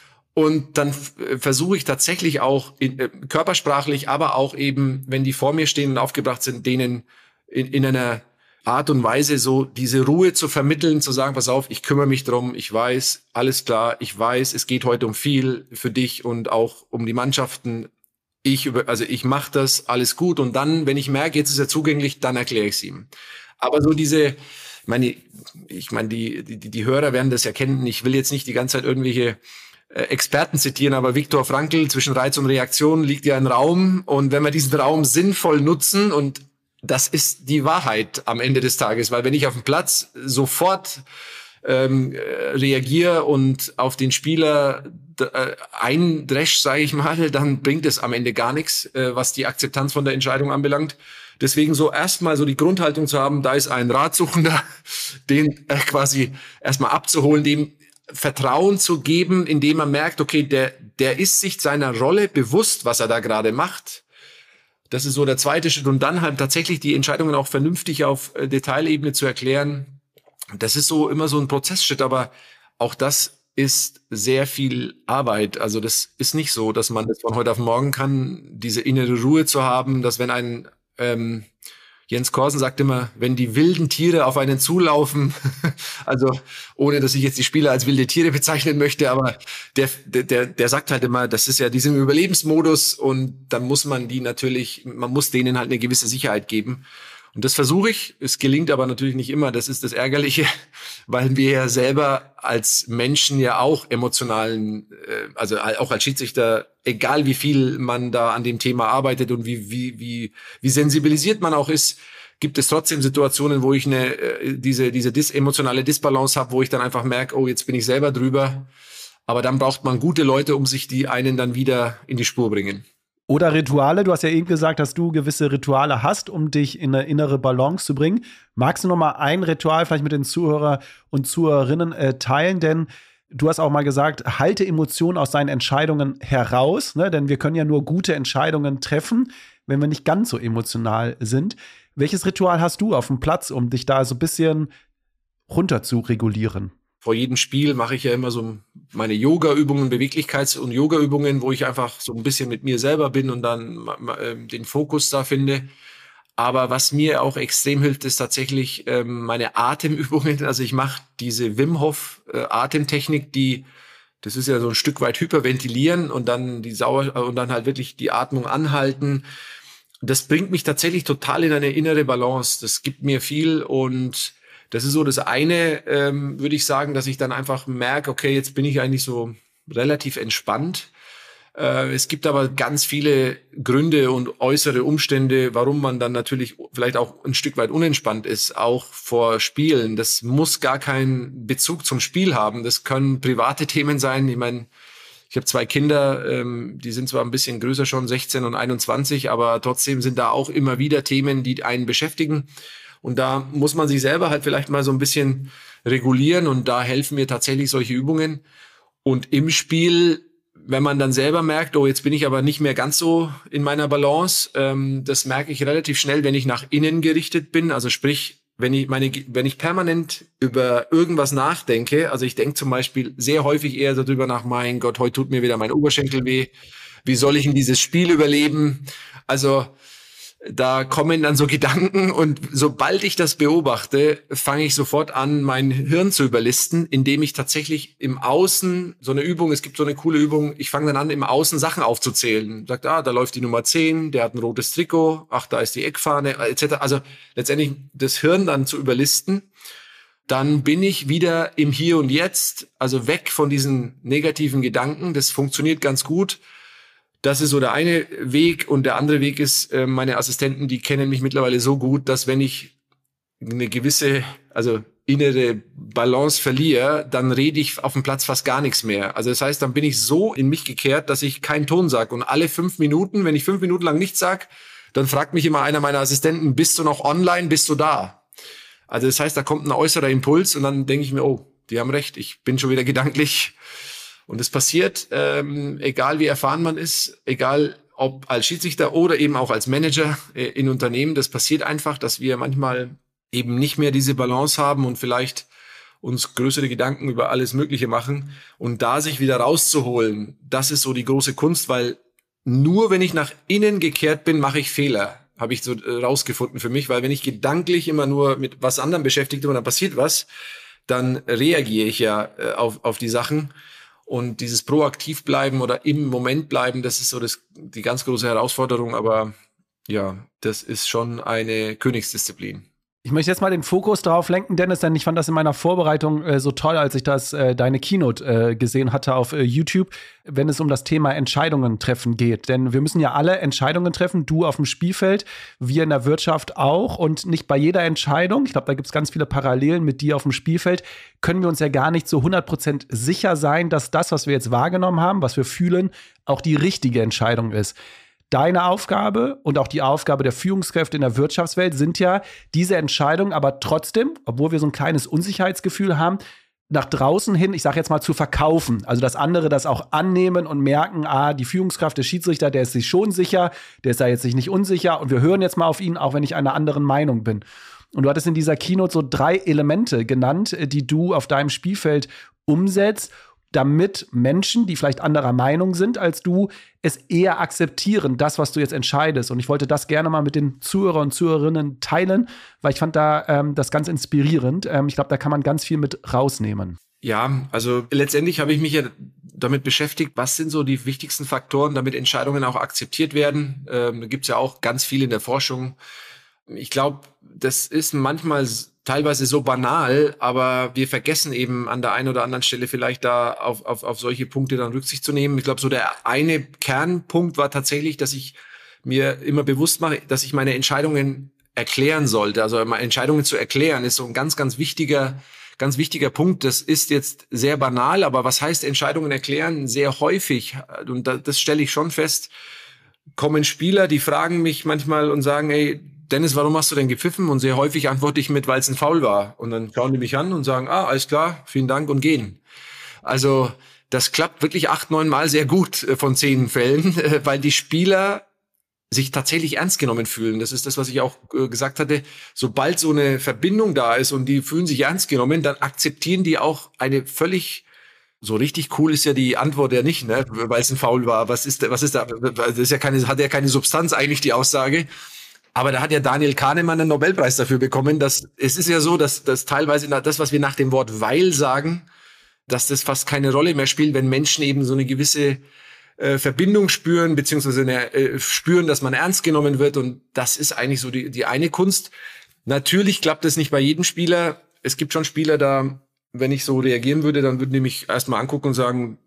Und dann versuche ich tatsächlich auch in, äh, körpersprachlich, aber auch eben, wenn die vor mir stehen und aufgebracht sind, denen in, in einer Art und Weise so diese Ruhe zu vermitteln, zu sagen, pass auf, ich kümmere mich drum, ich weiß, alles klar, ich weiß, es geht heute um viel für dich und auch um die Mannschaften. Ich über, also ich mache das, alles gut. Und dann, wenn ich merke, jetzt ist er zugänglich, dann erkläre ich es ihm. Aber so diese, ich meine, ich meine, die, die, die Hörer werden das ja kennen. Ich will jetzt nicht die ganze Zeit irgendwelche äh, Experten zitieren, aber Viktor Frankl, zwischen Reiz und Reaktion liegt ja ein Raum. Und wenn wir diesen Raum sinnvoll nutzen, und das ist die Wahrheit am Ende des Tages, weil wenn ich auf dem Platz sofort ähm, reagiere und auf den Spieler äh, eindresch, sage ich mal, dann bringt es am Ende gar nichts, äh, was die Akzeptanz von der Entscheidung anbelangt. Deswegen so erstmal so die Grundhaltung zu haben, da ist ein Ratsuchender, den äh, quasi erstmal abzuholen, dem Vertrauen zu geben, indem man merkt, okay, der der ist sich seiner Rolle bewusst, was er da gerade macht. Das ist so der zweite Schritt. Und dann halt tatsächlich die Entscheidungen auch vernünftig auf äh, Detailebene zu erklären. Das ist so immer so ein Prozessschritt, aber auch das ist sehr viel Arbeit. Also das ist nicht so, dass man das von heute auf morgen kann, diese innere Ruhe zu haben, dass wenn ein ähm, Jens Korsen sagt immer, wenn die wilden Tiere auf einen zulaufen, also ohne, dass ich jetzt die Spieler als wilde Tiere bezeichnen möchte, aber der, der, der sagt halt immer, das ist ja diesem Überlebensmodus und dann muss man die natürlich, man muss denen halt eine gewisse Sicherheit geben. Und das versuche ich. Es gelingt aber natürlich nicht immer. Das ist das Ärgerliche, weil wir ja selber als Menschen ja auch emotionalen, also auch als Schiedsrichter, egal wie viel man da an dem Thema arbeitet und wie wie wie wie sensibilisiert man auch ist, gibt es trotzdem Situationen, wo ich eine diese diese dis, emotionale Disbalance habe, wo ich dann einfach merke, oh, jetzt bin ich selber drüber. Aber dann braucht man gute Leute, um sich die einen dann wieder in die Spur bringen. Oder Rituale. Du hast ja eben gesagt, dass du gewisse Rituale hast, um dich in eine innere Balance zu bringen. Magst du noch mal ein Ritual vielleicht mit den Zuhörer und Zuhörerinnen äh, teilen? Denn du hast auch mal gesagt, halte Emotionen aus deinen Entscheidungen heraus. Ne? Denn wir können ja nur gute Entscheidungen treffen, wenn wir nicht ganz so emotional sind. Welches Ritual hast du auf dem Platz, um dich da so ein bisschen runter zu regulieren? Vor jedem Spiel mache ich ja immer so meine Yoga-Übungen, Beweglichkeits- und Yoga-Übungen, wo ich einfach so ein bisschen mit mir selber bin und dann äh, den Fokus da finde. Aber was mir auch extrem hilft, ist tatsächlich ähm, meine Atemübungen. Also ich mache diese Wim Hof äh, Atemtechnik, die, das ist ja so ein Stück weit hyperventilieren und dann die Sauer und dann halt wirklich die Atmung anhalten. Das bringt mich tatsächlich total in eine innere Balance. Das gibt mir viel und das ist so das eine, ähm, würde ich sagen, dass ich dann einfach merke, okay, jetzt bin ich eigentlich so relativ entspannt. Äh, es gibt aber ganz viele Gründe und äußere Umstände, warum man dann natürlich vielleicht auch ein Stück weit unentspannt ist, auch vor Spielen. Das muss gar keinen Bezug zum Spiel haben. Das können private Themen sein. Ich meine, ich habe zwei Kinder, ähm, die sind zwar ein bisschen größer schon, sechzehn und einundzwanzig, aber trotzdem sind da auch immer wieder Themen, die einen beschäftigen. Und da muss man sich selber halt vielleicht mal so ein bisschen regulieren und da helfen mir tatsächlich solche Übungen. Und im Spiel, wenn man dann selber merkt, oh, jetzt bin ich aber nicht mehr ganz so in meiner Balance, ähm, das merke ich relativ schnell, wenn ich nach innen gerichtet bin, also sprich, wenn ich meine, wenn ich permanent über irgendwas nachdenke, also ich denke zum Beispiel sehr häufig eher darüber nach, mein Gott, heute tut mir wieder mein Oberschenkel weh, wie soll ich in dieses Spiel überleben? Also da kommen dann so Gedanken und sobald ich das beobachte, fange ich sofort an, mein Hirn zu überlisten, indem ich tatsächlich im Außen, so eine Übung, es gibt so eine coole Übung, ich fange dann an, im Außen Sachen aufzuzählen. Sagt, ah, da läuft die Nummer zehn, der hat ein rotes Trikot, ach, da ist die Eckfahne, et cetera. Also letztendlich das Hirn dann zu überlisten, dann bin ich wieder im Hier und Jetzt, also weg von diesen negativen Gedanken. Das funktioniert ganz gut. Das ist so der eine Weg und der andere Weg ist, äh, meine Assistenten, die kennen mich mittlerweile so gut, dass wenn ich eine gewisse, also innere Balance verliere, dann rede ich auf dem Platz fast gar nichts mehr. Also das heißt, dann bin ich so in mich gekehrt, dass ich keinen Ton sage. Und alle fünf Minuten, wenn ich fünf Minuten lang nichts sage, dann fragt mich immer einer meiner Assistenten, bist du noch online, bist du da? Also das heißt, da kommt ein äußerer Impuls und dann denke ich mir, oh, die haben recht, ich bin schon wieder gedanklich. Und es passiert, ähm, egal wie erfahren man ist, egal ob als Schiedsrichter oder eben auch als Manager äh, in Unternehmen, das passiert einfach, dass wir manchmal eben nicht mehr diese Balance haben und vielleicht uns größere Gedanken über alles Mögliche machen. Und da sich wieder rauszuholen, das ist so die große Kunst, weil nur wenn ich nach innen gekehrt bin, mache ich Fehler, habe ich so äh, rausgefunden für mich, weil wenn ich gedanklich immer nur mit was anderem beschäftigt bin und dann passiert was, dann reagiere ich ja äh, auf, auf die Sachen. Und dieses proaktiv bleiben oder im Moment bleiben, das ist so das, die ganz große Herausforderung. Aber ja, das ist schon eine Königsdisziplin. Ich möchte jetzt mal den Fokus darauf lenken, Dennis, denn ich fand das in meiner Vorbereitung äh, so toll, als ich das äh, deine Keynote äh, gesehen hatte auf äh, YouTube, wenn es um das Thema Entscheidungen treffen geht. Denn wir müssen ja alle Entscheidungen treffen, du auf dem Spielfeld, wir in der Wirtschaft auch. Und nicht bei jeder Entscheidung, ich glaube, da gibt es ganz viele Parallelen mit dir auf dem Spielfeld, können wir uns ja gar nicht so hundert Prozent sicher sein, dass das, was wir jetzt wahrgenommen haben, was wir fühlen, auch die richtige Entscheidung ist. Deine Aufgabe und auch die Aufgabe der Führungskräfte in der Wirtschaftswelt sind ja, diese Entscheidung aber trotzdem, obwohl wir so ein kleines Unsicherheitsgefühl haben, nach draußen hin, ich sage jetzt mal, zu verkaufen. Also, dass andere das auch annehmen und merken, ah, die Führungskraft, der Schiedsrichter, der ist sich schon sicher, der ist da jetzt sich nicht unsicher und wir hören jetzt mal auf ihn, auch wenn ich einer anderen Meinung bin. Und du hattest in dieser Keynote so drei Elemente genannt, die du auf deinem Spielfeld umsetzt, damit Menschen, die vielleicht anderer Meinung sind als du, es eher akzeptieren, das, was du jetzt entscheidest. Und ich wollte das gerne mal mit den Zuhörern und Zuhörerinnen teilen, weil ich fand da ähm, das ganz inspirierend. Ähm, ich glaube, da kann man ganz viel mit rausnehmen. Ja, also letztendlich habe ich mich ja damit beschäftigt, was sind so die wichtigsten Faktoren, damit Entscheidungen auch akzeptiert werden. Ähm, da gibt es ja auch ganz viel in der Forschung. Ich glaube, das ist manchmal teilweise so banal, aber wir vergessen eben an der einen oder anderen Stelle vielleicht da auf, auf, auf solche Punkte dann Rücksicht zu nehmen. Ich glaube, so der eine Kernpunkt war tatsächlich, dass ich mir immer bewusst mache, dass ich meine Entscheidungen erklären sollte. Also meine Entscheidungen zu erklären ist so ein ganz, ganz wichtiger, ganz wichtiger Punkt. Das ist jetzt sehr banal, aber was heißt Entscheidungen erklären? Sehr häufig, und das, das stelle ich schon fest, kommen Spieler, die fragen mich manchmal und sagen, ey, Dennis, warum hast du denn gepfiffen? Und sehr häufig antworte ich mit, weil es ein Foul war. Und dann schauen die mich an und sagen, ah, alles klar, vielen Dank und gehen. Also das klappt wirklich acht, neun Mal sehr gut von zehn Fällen, weil die Spieler sich tatsächlich ernst genommen fühlen. Das ist das, was ich auch gesagt hatte. Sobald so eine Verbindung da ist und die fühlen sich ernst genommen, dann akzeptieren die auch eine völlig, so richtig cool ist ja die Antwort ja nicht, ne, weil es ein Foul war. Was ist, was ist da? Das ist ja keine, hat ja keine Substanz eigentlich, die Aussage. Aber da hat ja Daniel Kahnemann einen Nobelpreis dafür bekommen, dass es ist ja so, dass, dass teilweise das, was wir nach dem Wort weil sagen, dass das fast keine Rolle mehr spielt, wenn Menschen eben so eine gewisse äh, Verbindung spüren, beziehungsweise eine, äh, spüren, dass man ernst genommen wird. Und das ist eigentlich so die, die eine Kunst. Natürlich klappt das nicht bei jedem Spieler. Es gibt schon Spieler, da, wenn ich so reagieren würde, dann würden die mich erstmal angucken und sagen,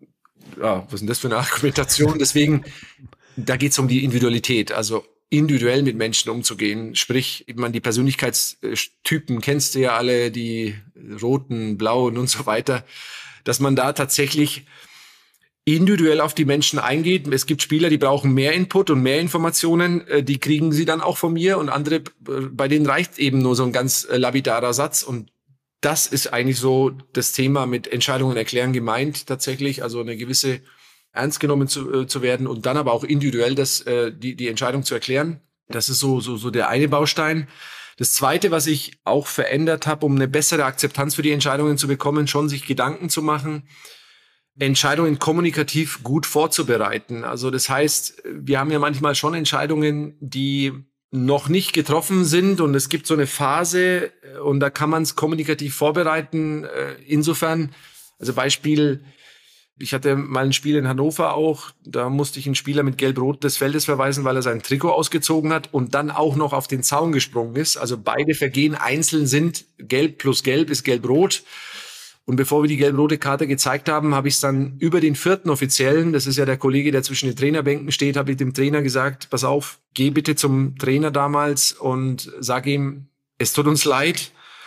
ja, was ist denn das für eine Argumentation? Deswegen, da geht es um die Individualität, also individuell mit Menschen umzugehen. Sprich, man, die Persönlichkeitstypen kennst du ja alle, die roten, blauen und so weiter, dass man da tatsächlich individuell auf die Menschen eingeht. Es gibt Spieler, die brauchen mehr Input und mehr Informationen, die kriegen sie dann auch von mir, und andere, bei denen reicht eben nur so ein ganz lapidarer Satz, und das ist eigentlich so das Thema mit Entscheidungen erklären gemeint tatsächlich, also eine gewisse ernst genommen zu, äh, zu werden und dann aber auch individuell das, äh, die, die Entscheidung zu erklären. Das ist so, so, so der eine Baustein. Das zweite, was ich auch verändert habe, um eine bessere Akzeptanz für die Entscheidungen zu bekommen, schon sich Gedanken zu machen, Entscheidungen kommunikativ gut vorzubereiten. Also das heißt, wir haben ja manchmal schon Entscheidungen, die noch nicht getroffen sind, und es gibt so eine Phase, und da kann man es kommunikativ vorbereiten. Insofern, also Beispiel, ich hatte mal ein Spiel in Hannover auch, da musste ich einen Spieler mit Gelb-Rot des Feldes verweisen, weil er sein Trikot ausgezogen hat und dann auch noch auf den Zaun gesprungen ist. Also beide Vergehen einzeln sind, Gelb plus Gelb ist Gelb-Rot. Und bevor wir die gelb-rote Karte gezeigt haben, habe ich es dann über den vierten Offiziellen, das ist ja der Kollege, der zwischen den Trainerbänken steht, habe ich dem Trainer gesagt, pass auf, geh bitte zum Trainer damals und sag ihm, es tut uns leid,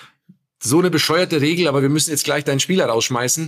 so eine bescheuerte Regel, aber wir müssen jetzt gleich deinen Spieler rausschmeißen.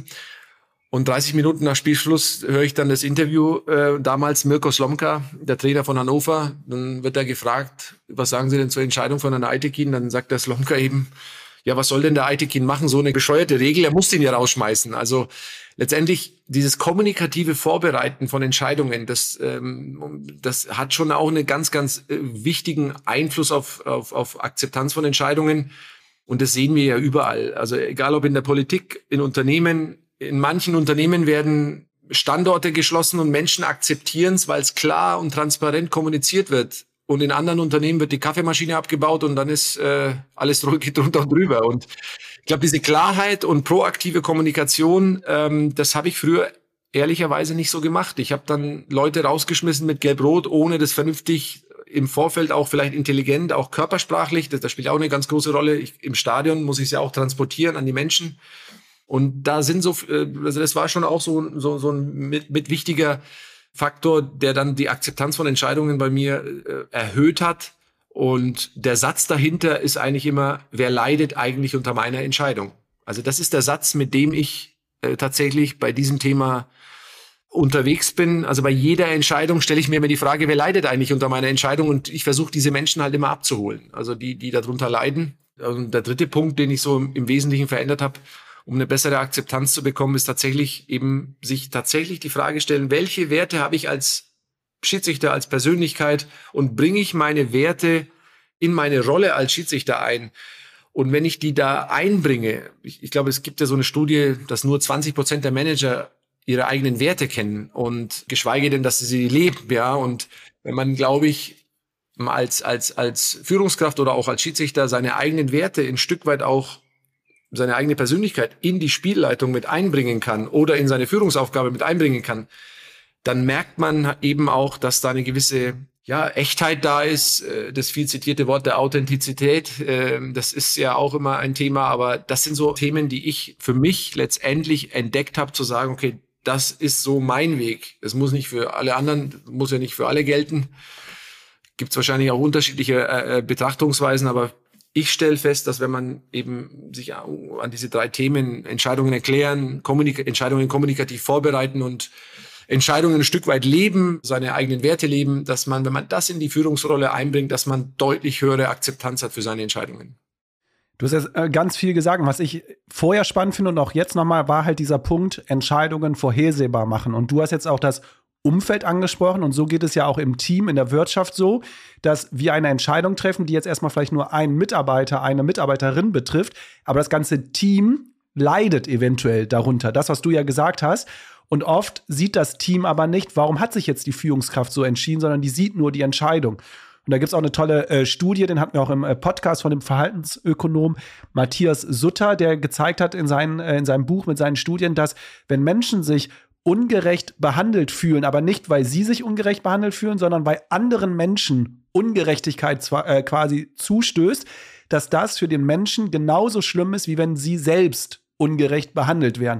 Und dreißig Minuten nach Spielschluss höre ich dann das Interview, äh, damals Mirko Slomka, der Trainer von Hannover. Dann wird er gefragt, was sagen Sie denn zur Entscheidung von Herrn Aitekin? Dann sagt der Slomka eben, ja, was soll denn der Aitekin machen? So eine bescheuerte Regel, er muss den ja rausschmeißen. Also letztendlich dieses kommunikative Vorbereiten von Entscheidungen, das, ähm, das hat schon auch einen ganz, ganz äh, wichtigen Einfluss auf, auf, auf Akzeptanz von Entscheidungen. Und das sehen wir ja überall. Also egal ob in der Politik, in Unternehmen, in manchen Unternehmen werden Standorte geschlossen und Menschen akzeptieren es, weil es klar und transparent kommuniziert wird. Und in anderen Unternehmen wird die Kaffeemaschine abgebaut und dann ist äh, alles drunter und drüber. Und ich glaube, diese Klarheit und proaktive Kommunikation, ähm, das habe ich früher ehrlicherweise nicht so gemacht. Ich habe dann Leute rausgeschmissen mit Gelb-Rot, ohne das vernünftig im Vorfeld auch vielleicht intelligent, auch körpersprachlich. Das, das spielt auch eine ganz große Rolle. Ich, im Stadion muss ich es ja auch transportieren an die Menschen. Und da sind so, also das war schon auch so, so, so ein mit, mit wichtiger Faktor, der dann die Akzeptanz von Entscheidungen bei mir äh, erhöht hat. Und der Satz dahinter ist eigentlich immer, wer leidet eigentlich unter meiner Entscheidung? Also das ist der Satz, mit dem ich äh, tatsächlich bei diesem Thema unterwegs bin. Also bei jeder Entscheidung stelle ich mir immer die Frage, wer leidet eigentlich unter meiner Entscheidung? Und ich versuche, diese Menschen halt immer abzuholen. Also die, die darunter leiden. Und der dritte Punkt, den ich so im Wesentlichen verändert habe, um eine bessere Akzeptanz zu bekommen, ist tatsächlich eben sich tatsächlich die Frage stellen, welche Werte habe ich als Schiedsrichter, als Persönlichkeit, und bringe ich meine Werte in meine Rolle als Schiedsrichter ein? Und wenn ich die da einbringe, ich, ich glaube, es gibt ja so eine Studie, dass nur zwanzig Prozent der Manager ihre eigenen Werte kennen und geschweige denn, dass sie sie leben, ja. Und wenn man, glaube ich, als, als, als Führungskraft oder auch als Schiedsrichter seine eigenen Werte ein Stück weit auch seine eigene Persönlichkeit in die Spielleitung mit einbringen kann oder in seine Führungsaufgabe mit einbringen kann, dann merkt man eben auch, dass da eine gewisse ja, Echtheit da ist. Das viel zitierte Wort der Authentizität, das ist ja auch immer ein Thema, aber das sind so Themen, die ich für mich letztendlich entdeckt habe, zu sagen, okay, das ist so mein Weg. Das muss nicht für alle anderen, muss ja nicht für alle gelten. Gibt es wahrscheinlich auch unterschiedliche äh, Betrachtungsweisen, aber ich stelle fest, dass wenn man eben sich an diese drei Themen, Entscheidungen erklären, Kommunik- Entscheidungen kommunikativ vorbereiten und Entscheidungen ein Stück weit leben, seine eigenen Werte leben, dass man, wenn man das in die Führungsrolle einbringt, dass man deutlich höhere Akzeptanz hat für seine Entscheidungen. Du hast jetzt äh, ganz viel gesagt. Was ich vorher spannend finde und auch jetzt nochmal, war halt dieser Punkt, Entscheidungen vorhersehbar machen. Und du hast jetzt auch das Umfeld angesprochen, und so geht es ja auch im Team, in der Wirtschaft so, dass wir eine Entscheidung treffen, die jetzt erstmal vielleicht nur einen Mitarbeiter, eine Mitarbeiterin betrifft, aber das ganze Team leidet eventuell darunter, das, was du ja gesagt hast. Und oft sieht das Team aber nicht, warum hat sich jetzt die Führungskraft so entschieden, sondern die sieht nur die Entscheidung. Und da gibt es auch eine tolle äh, Studie, den hatten wir auch im äh, Podcast von dem Verhaltensökonom Matthias Sutter, der gezeigt hat in, seinen, äh, in seinem Buch mit seinen Studien, dass wenn Menschen sich ungerecht behandelt fühlen, aber nicht, weil sie sich ungerecht behandelt fühlen, sondern weil anderen Menschen Ungerechtigkeit zwar, äh, quasi zustößt, dass das für den Menschen genauso schlimm ist, wie wenn sie selbst ungerecht behandelt werden.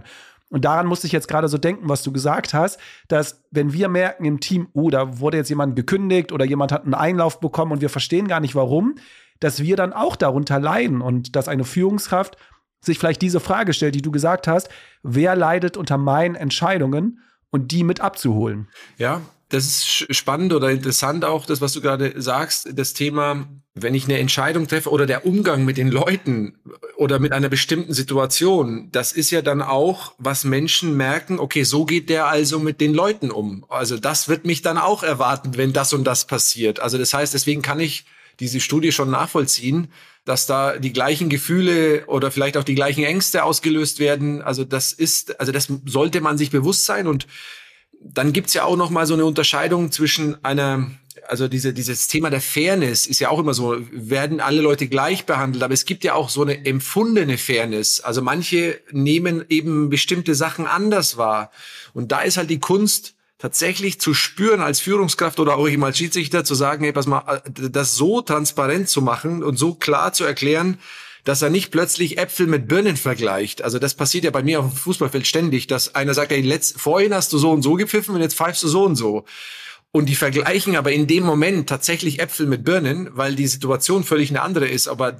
Und daran musste ich jetzt gerade so denken, was du gesagt hast, dass wenn wir merken im Team, oh, da wurde jetzt jemand gekündigt oder jemand hat einen Einlauf bekommen und wir verstehen gar nicht warum, dass wir dann auch darunter leiden und dass eine Führungskraft sich vielleicht diese Frage stellt, die du gesagt hast, wer leidet unter meinen Entscheidungen und die mit abzuholen. Ja, das ist spannend oder interessant auch, das, was du gerade sagst, das Thema, wenn ich eine Entscheidung treffe oder der Umgang mit den Leuten oder mit einer bestimmten Situation, das ist ja dann auch, was Menschen merken, okay, so geht der also mit den Leuten um. Also das wird mich dann auch erwarten, wenn das und das passiert. Also das heißt, deswegen kann ich diese Studie schon nachvollziehen, dass da die gleichen Gefühle oder vielleicht auch die gleichen Ängste ausgelöst werden. Also das ist, also das sollte man sich bewusst sein. Und dann gibt's ja auch noch mal so eine Unterscheidung zwischen einer, also diese dieses Thema der Fairness ist ja auch immer so, werden alle Leute gleich behandelt, aber es gibt ja auch so eine empfundene Fairness. Also manche nehmen eben bestimmte Sachen anders wahr. Und da ist halt die Kunst, tatsächlich zu spüren als Führungskraft oder auch eben als Schiedsrichter, zu sagen, hey, pass mal, das so transparent zu machen und so klar zu erklären, dass er nicht plötzlich Äpfel mit Birnen vergleicht. Also das passiert ja bei mir auf dem Fußballfeld ständig, dass einer sagt, hey, letzt, vorhin hast du so und so gepfiffen und jetzt pfeifst du so und so. Und die vergleichen aber in dem Moment tatsächlich Äpfel mit Birnen, weil die Situation völlig eine andere ist. Aber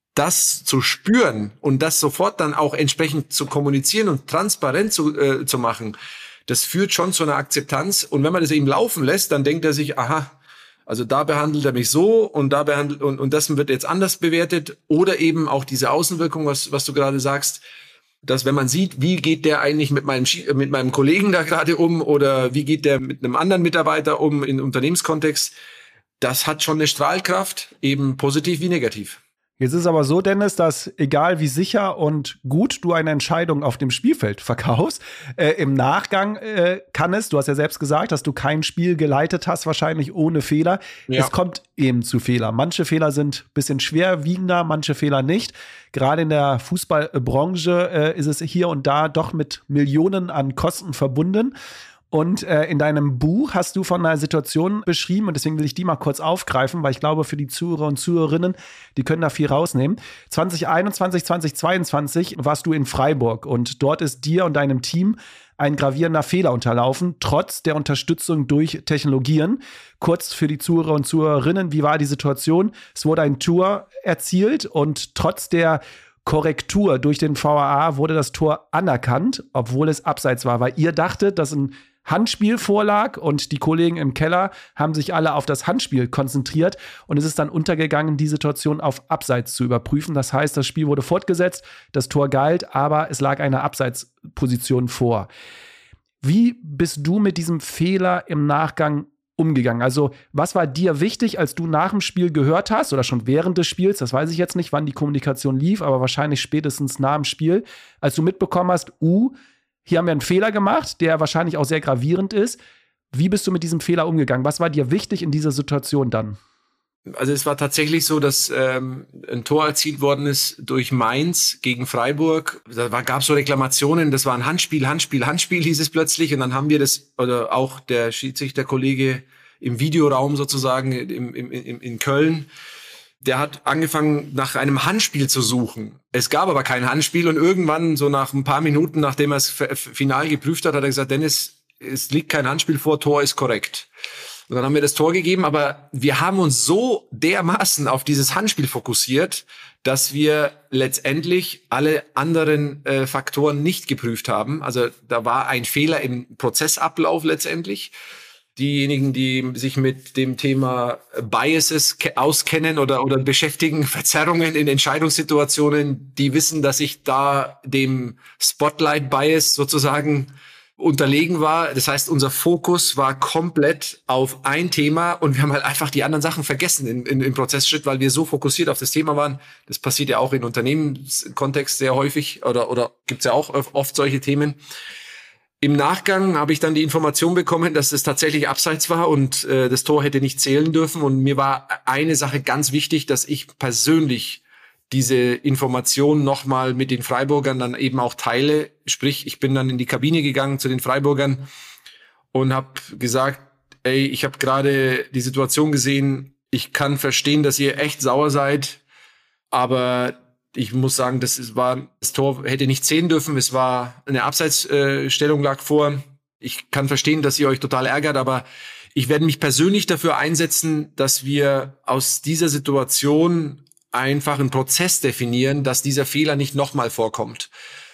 das zu spüren und das sofort dann auch entsprechend zu kommunizieren und transparent zu, äh, zu machen, das führt schon zu einer Akzeptanz. Und wenn man das eben laufen lässt, dann denkt er sich, aha, also da behandelt er mich so und da behandelt und, und das wird jetzt anders bewertet. Oder eben auch diese Außenwirkung, was, was du gerade sagst, dass wenn man sieht, wie geht der eigentlich mit meinem, mit meinem Kollegen da gerade um oder wie geht der mit einem anderen Mitarbeiter um im Unternehmenskontext, das hat schon eine Strahlkraft, eben positiv wie negativ. Jetzt ist aber so, Dennis, dass egal wie sicher und gut du eine Entscheidung auf dem Spielfeld verkaufst, äh, im Nachgang äh, kann es, du hast ja selbst gesagt, dass du kein Spiel geleitet hast, wahrscheinlich ohne Fehler. Ja. Es kommt eben zu Fehlern. Manche Fehler sind ein bisschen schwerwiegender, manche Fehler nicht. Gerade in der Fußballbranche äh, ist es hier und da doch mit Millionen an Kosten verbunden. Und äh, in deinem Buch hast du von einer Situation beschrieben, und deswegen will ich die mal kurz aufgreifen, weil ich glaube, für die Zuhörer und Zuhörerinnen, die können da viel rausnehmen. zwanzig einundzwanzig, zwanzig zweiundzwanzig warst du in Freiburg und dort ist dir und deinem Team ein gravierender Fehler unterlaufen, trotz der Unterstützung durch Technologien. Kurz für die Zuhörer und Zuhörerinnen, wie war die Situation? Es wurde ein Tor erzielt und trotz der Korrektur durch den V A A wurde das Tor anerkannt, obwohl es abseits war, weil ihr dachtet, dass ein Handspiel vorlag und die Kollegen im Keller haben sich alle auf das Handspiel konzentriert und es ist dann untergegangen, die Situation auf Abseits zu überprüfen. Das heißt, das Spiel wurde fortgesetzt, das Tor galt, aber es lag eine Abseitsposition vor. Wie bist du mit diesem Fehler im Nachgang umgegangen? Also, was war dir wichtig, als du nach dem Spiel gehört hast oder schon während des Spiels, das weiß ich jetzt nicht, wann die Kommunikation lief, aber wahrscheinlich spätestens nach dem Spiel, als du mitbekommen hast, uh, hier haben wir einen Fehler gemacht, der wahrscheinlich auch sehr gravierend ist. Wie bist du mit diesem Fehler umgegangen? Was war dir wichtig in dieser Situation dann? Also es war tatsächlich so, dass ähm, ein Tor erzielt worden ist durch Mainz gegen Freiburg. Da gab es so Reklamationen, das war ein Handspiel, Handspiel, Handspiel hieß es plötzlich. Und dann haben wir das, oder auch der Schiedsrichterkollege im Videoraum sozusagen im, im, im, in Köln, der hat angefangen, nach einem Handspiel zu suchen. Es gab aber kein Handspiel und irgendwann, so nach ein paar Minuten, nachdem er es final geprüft hat, hat er gesagt, Dennis, es liegt kein Handspiel vor, Tor ist korrekt. Und dann haben wir das Tor gegeben, aber wir haben uns so dermaßen auf dieses Handspiel fokussiert, dass wir letztendlich alle anderen äh, Faktoren nicht geprüft haben. Also da war ein Fehler im Prozessablauf letztendlich. Diejenigen, die sich mit dem Thema Biases auskennen oder, oder beschäftigen, Verzerrungen in Entscheidungssituationen, die wissen, dass ich da dem Spotlight-Bias sozusagen unterlegen war. Das heißt, unser Fokus war komplett auf ein Thema und wir haben halt einfach die anderen Sachen vergessen in, in, im Prozessschritt, weil wir so fokussiert auf das Thema waren. Das passiert ja auch in Unternehmenskontext sehr häufig oder, oder gibt's ja auch oft solche Themen. Im Nachgang habe ich dann die Information bekommen, dass es tatsächlich abseits war und äh, das Tor hätte nicht zählen dürfen. Und mir war eine Sache ganz wichtig, dass ich persönlich diese Information nochmal mit den Freiburgern dann eben auch teile. Sprich, ich bin dann in die Kabine gegangen zu den Freiburgern und habe gesagt, ey, ich habe gerade die Situation gesehen, ich kann verstehen, dass ihr echt sauer seid, aber ich muss sagen, das ist, war, das Tor hätte nicht zählen dürfen. Es war eine Abseitsstellung lag vor. Ich kann verstehen, dass ihr euch total ärgert, aber ich werde mich persönlich dafür einsetzen, dass wir aus dieser Situation einfach einen Prozess definieren, dass dieser Fehler nicht nochmal vorkommt.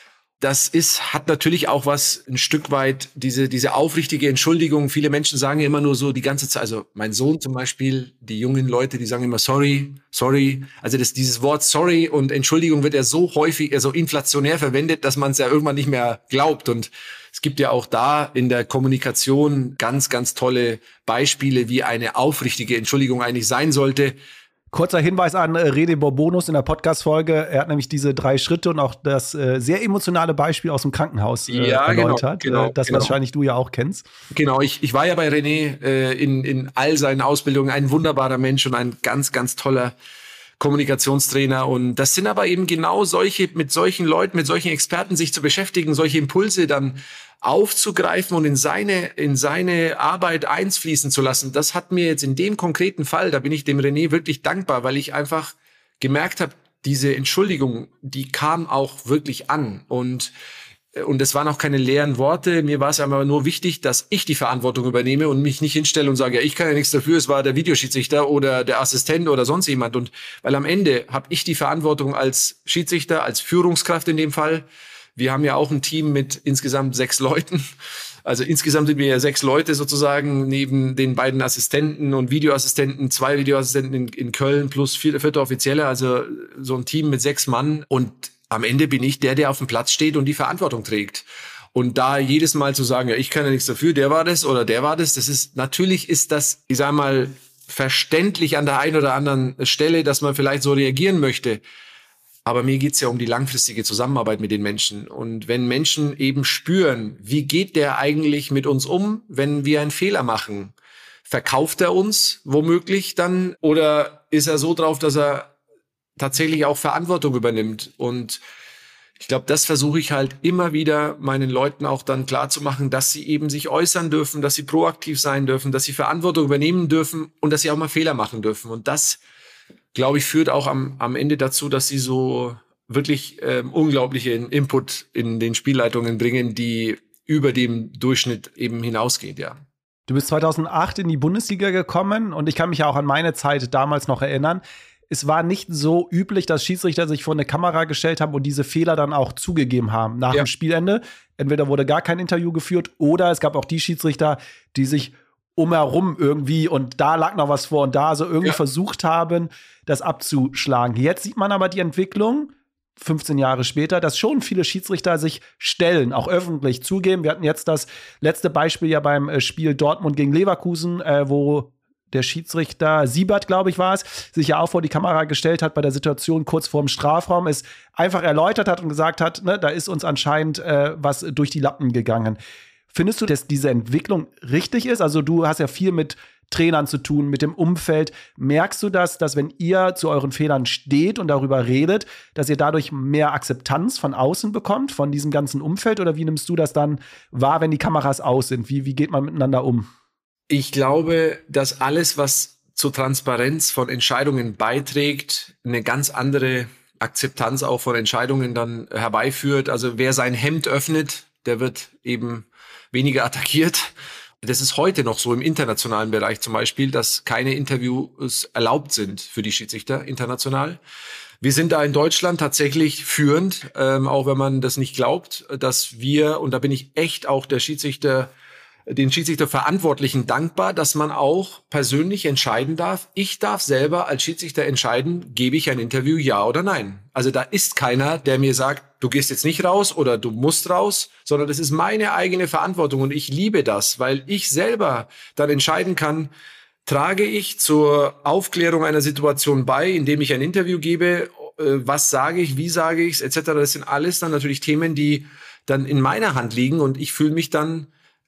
Das ist, hat natürlich auch was ein Stück weit, diese, diese aufrichtige Entschuldigung. Viele Menschen sagen ja immer nur so die ganze Zeit, also mein Sohn zum Beispiel, die jungen Leute, die sagen immer sorry, sorry. Also das, dieses Wort sorry und Entschuldigung wird ja so häufig, so inflationär verwendet, dass man es ja irgendwann nicht mehr glaubt. Und es gibt ja auch da in der Kommunikation ganz, ganz tolle Beispiele, wie eine aufrichtige Entschuldigung eigentlich sein sollte. Kurzer Hinweis an äh, Rede Bourbonus in der Podcast-Folge. Er hat nämlich diese drei Schritte und auch das äh, sehr emotionale Beispiel aus dem Krankenhaus äh, ja, erläutert. Genau, genau, äh, das genau. wahrscheinlich du ja auch kennst. Genau, ich, ich war ja bei René äh, in, in all seinen Ausbildungen ein wunderbarer Mensch und ein ganz, ganz toller Kommunikationstrainer. Und das sind aber eben genau solche, mit solchen Leuten, mit solchen Experten sich zu beschäftigen, solche Impulse dann aufzugreifen und in seine, in seine Arbeit einfließen zu lassen. Das hat mir jetzt in dem konkreten Fall, da bin ich dem René wirklich dankbar, weil ich einfach gemerkt habe, diese Entschuldigung, die kam auch wirklich an. Und Und es waren auch keine leeren Worte. Mir war es aber nur wichtig, dass ich die Verantwortung übernehme und mich nicht hinstelle und sage, ja, ich kann ja nichts dafür, es war der Videoschiedsrichter oder der Assistent oder sonst jemand. Und weil am Ende habe ich die Verantwortung als Schiedsrichter, als Führungskraft in dem Fall. Wir haben ja auch ein Team mit insgesamt sechs Leuten. Also insgesamt sind wir ja sechs Leute sozusagen, neben den beiden Assistenten und Videoassistenten, zwei Videoassistenten in, in Köln plus vier, vierte Offizielle, also so ein Team mit sechs Mann. Und am Ende bin ich der, der auf dem Platz steht und die Verantwortung trägt. Und da jedes Mal zu sagen, ja, ich kann ja nichts dafür, der war das oder der war das, das ist, natürlich ist das, ich sag mal, verständlich an der einen oder anderen Stelle, dass man vielleicht so reagieren möchte. Aber mir geht's ja um die langfristige Zusammenarbeit mit den Menschen. Und wenn Menschen eben spüren, wie geht der eigentlich mit uns um, wenn wir einen Fehler machen? Verkauft er uns womöglich dann? Oder ist er so drauf, dass er tatsächlich auch Verantwortung übernimmt? Und ich glaube, das versuche ich halt immer wieder meinen Leuten auch dann klarzumachen, dass sie eben sich äußern dürfen, dass sie proaktiv sein dürfen, dass sie Verantwortung übernehmen dürfen und dass sie auch mal Fehler machen dürfen. Und das, glaube ich, führt auch am, am Ende dazu, dass sie so wirklich ähm, unglaublichen Input in den Spielleitungen bringen, die über dem Durchschnitt eben hinausgeht, ja. Du bist zweitausendacht in die Bundesliga gekommen und ich kann mich ja auch an meine Zeit damals noch erinnern. Es war nicht so üblich, dass Schiedsrichter sich vor eine Kamera gestellt haben und diese Fehler dann auch zugegeben haben nach ja. dem Spielende. Entweder wurde gar kein Interview geführt oder es gab auch die Schiedsrichter, die sich umherum irgendwie und da lag noch was vor und da so irgendwie ja. versucht haben, das abzuschlagen. Jetzt sieht man aber die Entwicklung, fünfzehn Jahre später, dass schon viele Schiedsrichter sich stellen, auch öffentlich zugeben. Wir hatten jetzt das letzte Beispiel ja beim Spiel Dortmund gegen Leverkusen, äh, wo der Schiedsrichter Siebert, glaube ich, war es, sich ja auch vor die Kamera gestellt hat bei der Situation kurz vorm Strafraum, es einfach erläutert hat und gesagt hat, ne, da ist uns anscheinend äh, was durch die Lappen gegangen. Findest du, dass diese Entwicklung richtig ist? Also du hast ja viel mit Trainern zu tun, mit dem Umfeld. Merkst du das, dass wenn ihr zu euren Fehlern steht und darüber redet, dass ihr dadurch mehr Akzeptanz von außen bekommt, von diesem ganzen Umfeld? Oder wie nimmst du das dann wahr, wenn die Kameras aus sind? Wie, wie geht man miteinander um? Ich glaube, dass alles, was zur Transparenz von Entscheidungen beiträgt, eine ganz andere Akzeptanz auch von Entscheidungen dann herbeiführt. Also wer sein Hemd öffnet, der wird eben weniger attackiert. Das ist heute noch so im internationalen Bereich zum Beispiel, dass keine Interviews erlaubt sind für die Schiedsrichter international. Wir sind da in Deutschland tatsächlich führend, ähm, auch wenn man das nicht glaubt, dass wir, und da bin ich echt auch der Schiedsrichter, den Schiedsrichterverantwortlichen dankbar, dass man auch persönlich entscheiden darf. Ich darf selber als Schiedsrichter entscheiden, gebe ich ein Interview, ja oder nein. Also da ist keiner, der mir sagt, du gehst jetzt nicht raus oder du musst raus, sondern das ist meine eigene Verantwortung und ich liebe das, weil ich selber dann entscheiden kann, trage ich zur Aufklärung einer Situation bei, indem ich ein Interview gebe, was sage ich, wie sage ich es, et cetera. Das sind alles dann natürlich Themen, die dann in meiner Hand liegen und ich fühle mich dann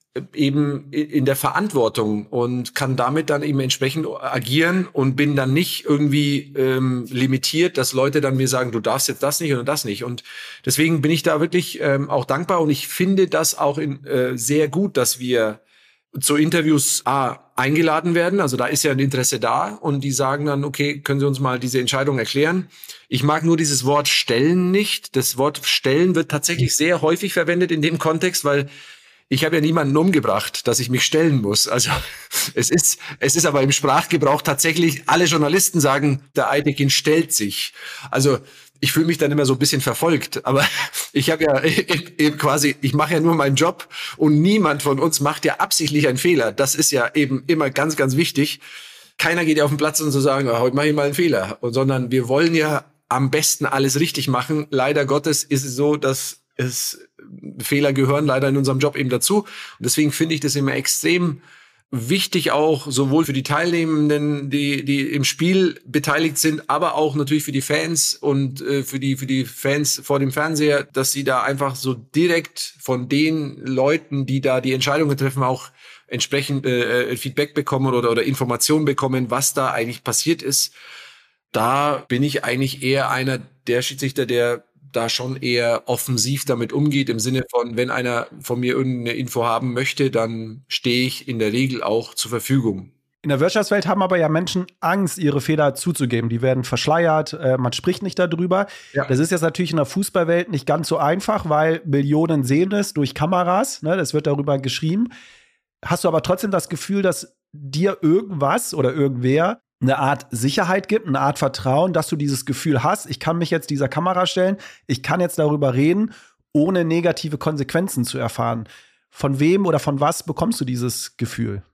eben in der Verantwortung und kann damit dann eben entsprechend agieren und bin dann nicht irgendwie ähm, limitiert, dass Leute dann mir sagen, du darfst jetzt das nicht oder das nicht. Und deswegen bin ich da wirklich ähm, auch dankbar und ich finde das auch in, äh, sehr gut, dass wir zu Interviews A, eingeladen werden. Also da ist ja ein Interesse da und die sagen dann, okay, können Sie uns mal diese Entscheidung erklären? Ich mag nur dieses Wort stellen nicht. Das Wort stellen wird tatsächlich sehr häufig verwendet in dem Kontext, weil ich habe ja niemanden umgebracht, dass ich mich stellen muss. Also es ist, es ist aber im Sprachgebrauch tatsächlich, alle Journalisten sagen, der Aitekin stellt sich. Also ich fühle mich dann immer so ein bisschen verfolgt, aber ich habe ja eben quasi, ich mache ja nur meinen Job und niemand von uns macht ja absichtlich einen Fehler. Das ist ja eben immer ganz, ganz wichtig. Keiner geht ja auf den Platz und so sagen, oh, heute mache ich mal einen Fehler, und, sondern wir wollen ja am besten alles richtig machen. Leider Gottes ist es so, dass es Fehler gehören leider in unserem Job eben dazu. Und deswegen finde ich das immer extrem wichtig, auch sowohl für die Teilnehmenden, die die im Spiel beteiligt sind, aber auch natürlich für die Fans und äh, für die für die Fans vor dem Fernseher, dass sie da einfach so direkt von den Leuten, die da die Entscheidungen treffen, auch entsprechend äh, Feedback bekommen oder oder Informationen bekommen, was da eigentlich passiert ist. Da bin ich eigentlich eher einer der Schiedsrichter, der da schon eher offensiv damit umgeht, im Sinne von, wenn einer von mir irgendeine Info haben möchte, dann stehe ich in der Regel auch zur Verfügung. In der Wirtschaftswelt haben aber ja Menschen Angst, ihre Fehler zuzugeben. Die werden verschleiert, äh, man spricht nicht darüber. Ja. Das ist jetzt natürlich in der Fußballwelt nicht ganz so einfach, weil Millionen sehen es durch Kameras, ne, das wird darüber geschrieben. Hast du aber trotzdem das Gefühl, dass dir irgendwas oder irgendwer eine Art Sicherheit gibt, eine Art Vertrauen, dass du dieses Gefühl hast, ich kann mich jetzt dieser Kamera stellen, ich kann jetzt darüber reden, ohne negative Konsequenzen zu erfahren. Von wem oder von was bekommst du dieses Gefühl?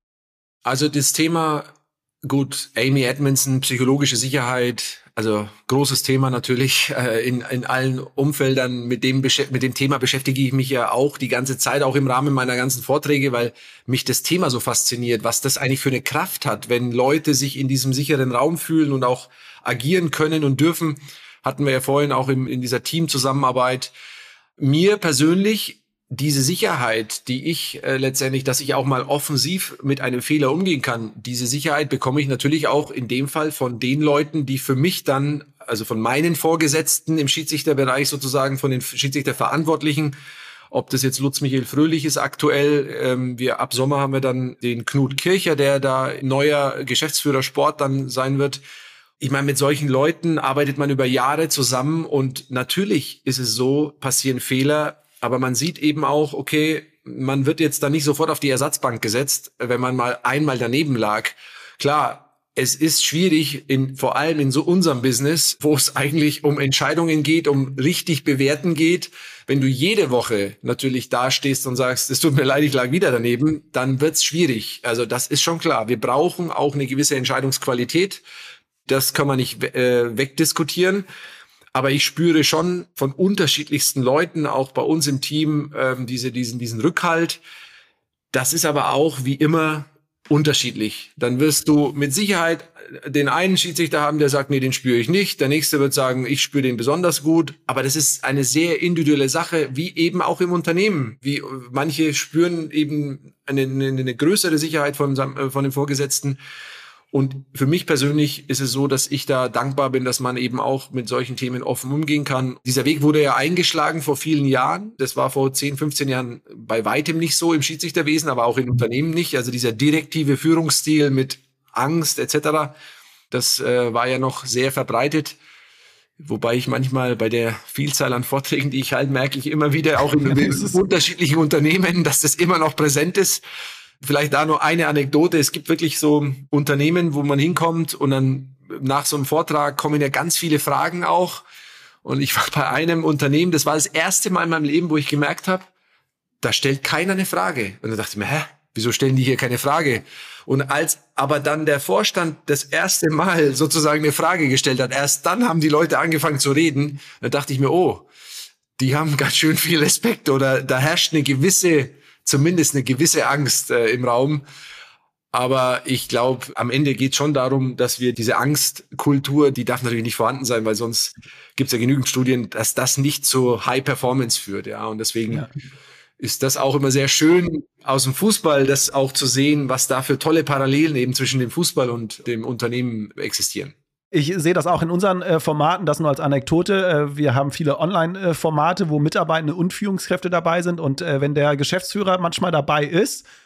Also das Thema, gut, Amy Edmondson, psychologische Sicherheit, also großes Thema natürlich äh, in in allen Umfeldern. Mit dem mit dem Thema beschäftige ich mich ja auch die ganze Zeit, auch im Rahmen meiner ganzen Vorträge, weil mich das Thema so fasziniert, was das eigentlich für eine Kraft hat, wenn Leute sich in diesem sicheren Raum fühlen und auch agieren können und dürfen. Hatten wir ja vorhin auch im, in dieser Teamzusammenarbeit. Mir persönlich diese Sicherheit, die ich äh, letztendlich, dass ich auch mal offensiv mit einem Fehler umgehen kann, diese Sicherheit bekomme ich natürlich auch in dem Fall von den Leuten, die für mich dann, also von meinen Vorgesetzten im Schiedsrichterbereich sozusagen, von den Schiedsrichterverantwortlichen, ob das jetzt Lutz Michael Fröhlich ist aktuell, ähm, wir ab Sommer haben wir dann den Knut Kircher, der da neuer Geschäftsführer Sport dann sein wird. Ich meine, mit solchen Leuten arbeitet man über Jahre zusammen und natürlich ist es so, passieren Fehler. Aber man sieht eben auch, okay, man wird jetzt dann nicht sofort auf die Ersatzbank gesetzt, wenn man mal einmal daneben lag. Klar, es ist schwierig, in, vor allem in so unserem Business, wo es eigentlich um Entscheidungen geht, um richtig bewerten geht. Wenn du jede Woche natürlich dastehst und sagst, es tut mir leid, ich lag wieder daneben, dann wird's schwierig. Also das ist schon klar. Wir brauchen auch eine gewisse Entscheidungsqualität. Das kann man nicht äh, wegdiskutieren. Aber ich spüre schon von unterschiedlichsten Leuten, auch bei uns im Team, ähm, diese, diesen, diesen Rückhalt. Das ist aber auch wie immer unterschiedlich. Dann wirst du mit Sicherheit den einen Schiedsrichter haben, der sagt, nee, den spüre ich nicht. Der nächste wird sagen, ich spüre den besonders gut. Aber das ist eine sehr individuelle Sache, wie eben auch im Unternehmen. Wie manche spüren eben eine, eine, eine größere Sicherheit von, von dem Vorgesetzten. Und für mich persönlich ist es so, dass ich da dankbar bin, dass man eben auch mit solchen Themen offen umgehen kann. Dieser Weg wurde ja eingeschlagen vor vielen Jahren. Das war vor zehn, fünfzehn Jahren bei weitem nicht so im Schiedsrichterwesen, aber auch in Unternehmen nicht. Also dieser direktive Führungsstil mit Angst et cetera, das äh, war ja noch sehr verbreitet. Wobei ich manchmal bei der Vielzahl an Vorträgen, die ich halt merke, ich immer wieder auch in, in unterschiedlichen Unternehmen, dass das immer noch präsent ist. Vielleicht da nur eine Anekdote. Es gibt wirklich so Unternehmen, wo man hinkommt und dann nach so einem Vortrag kommen ja ganz viele Fragen auch. Und ich war bei einem Unternehmen, das war das erste Mal in meinem Leben, wo ich gemerkt habe, da stellt keiner eine Frage. Und dann dachte ich mir, hä, wieso stellen die hier keine Frage? Und als aber dann der Vorstand das erste Mal sozusagen eine Frage gestellt hat, erst dann haben die Leute angefangen zu reden. Dann dachte ich mir, oh, die haben ganz schön viel Respekt oder da herrscht eine gewisse zumindest eine gewisse Angst äh, im Raum. Aber ich glaube, am Ende geht es schon darum, dass wir diese Angstkultur, die darf natürlich nicht vorhanden sein, weil sonst gibt es ja genügend Studien, dass das nicht zu High Performance führt. Ja, und deswegen ja. ist das auch immer sehr schön aus dem Fußball, das auch zu sehen, was da für tolle Parallelen eben zwischen dem Fußball und dem Unternehmen existieren. Ich sehe das auch in unseren äh, Formaten, das nur als Anekdote. Äh, wir haben viele Online-Formate, wo Mitarbeitende und Führungskräfte dabei sind. Und äh, wenn der Geschäftsführer manchmal dabei ist,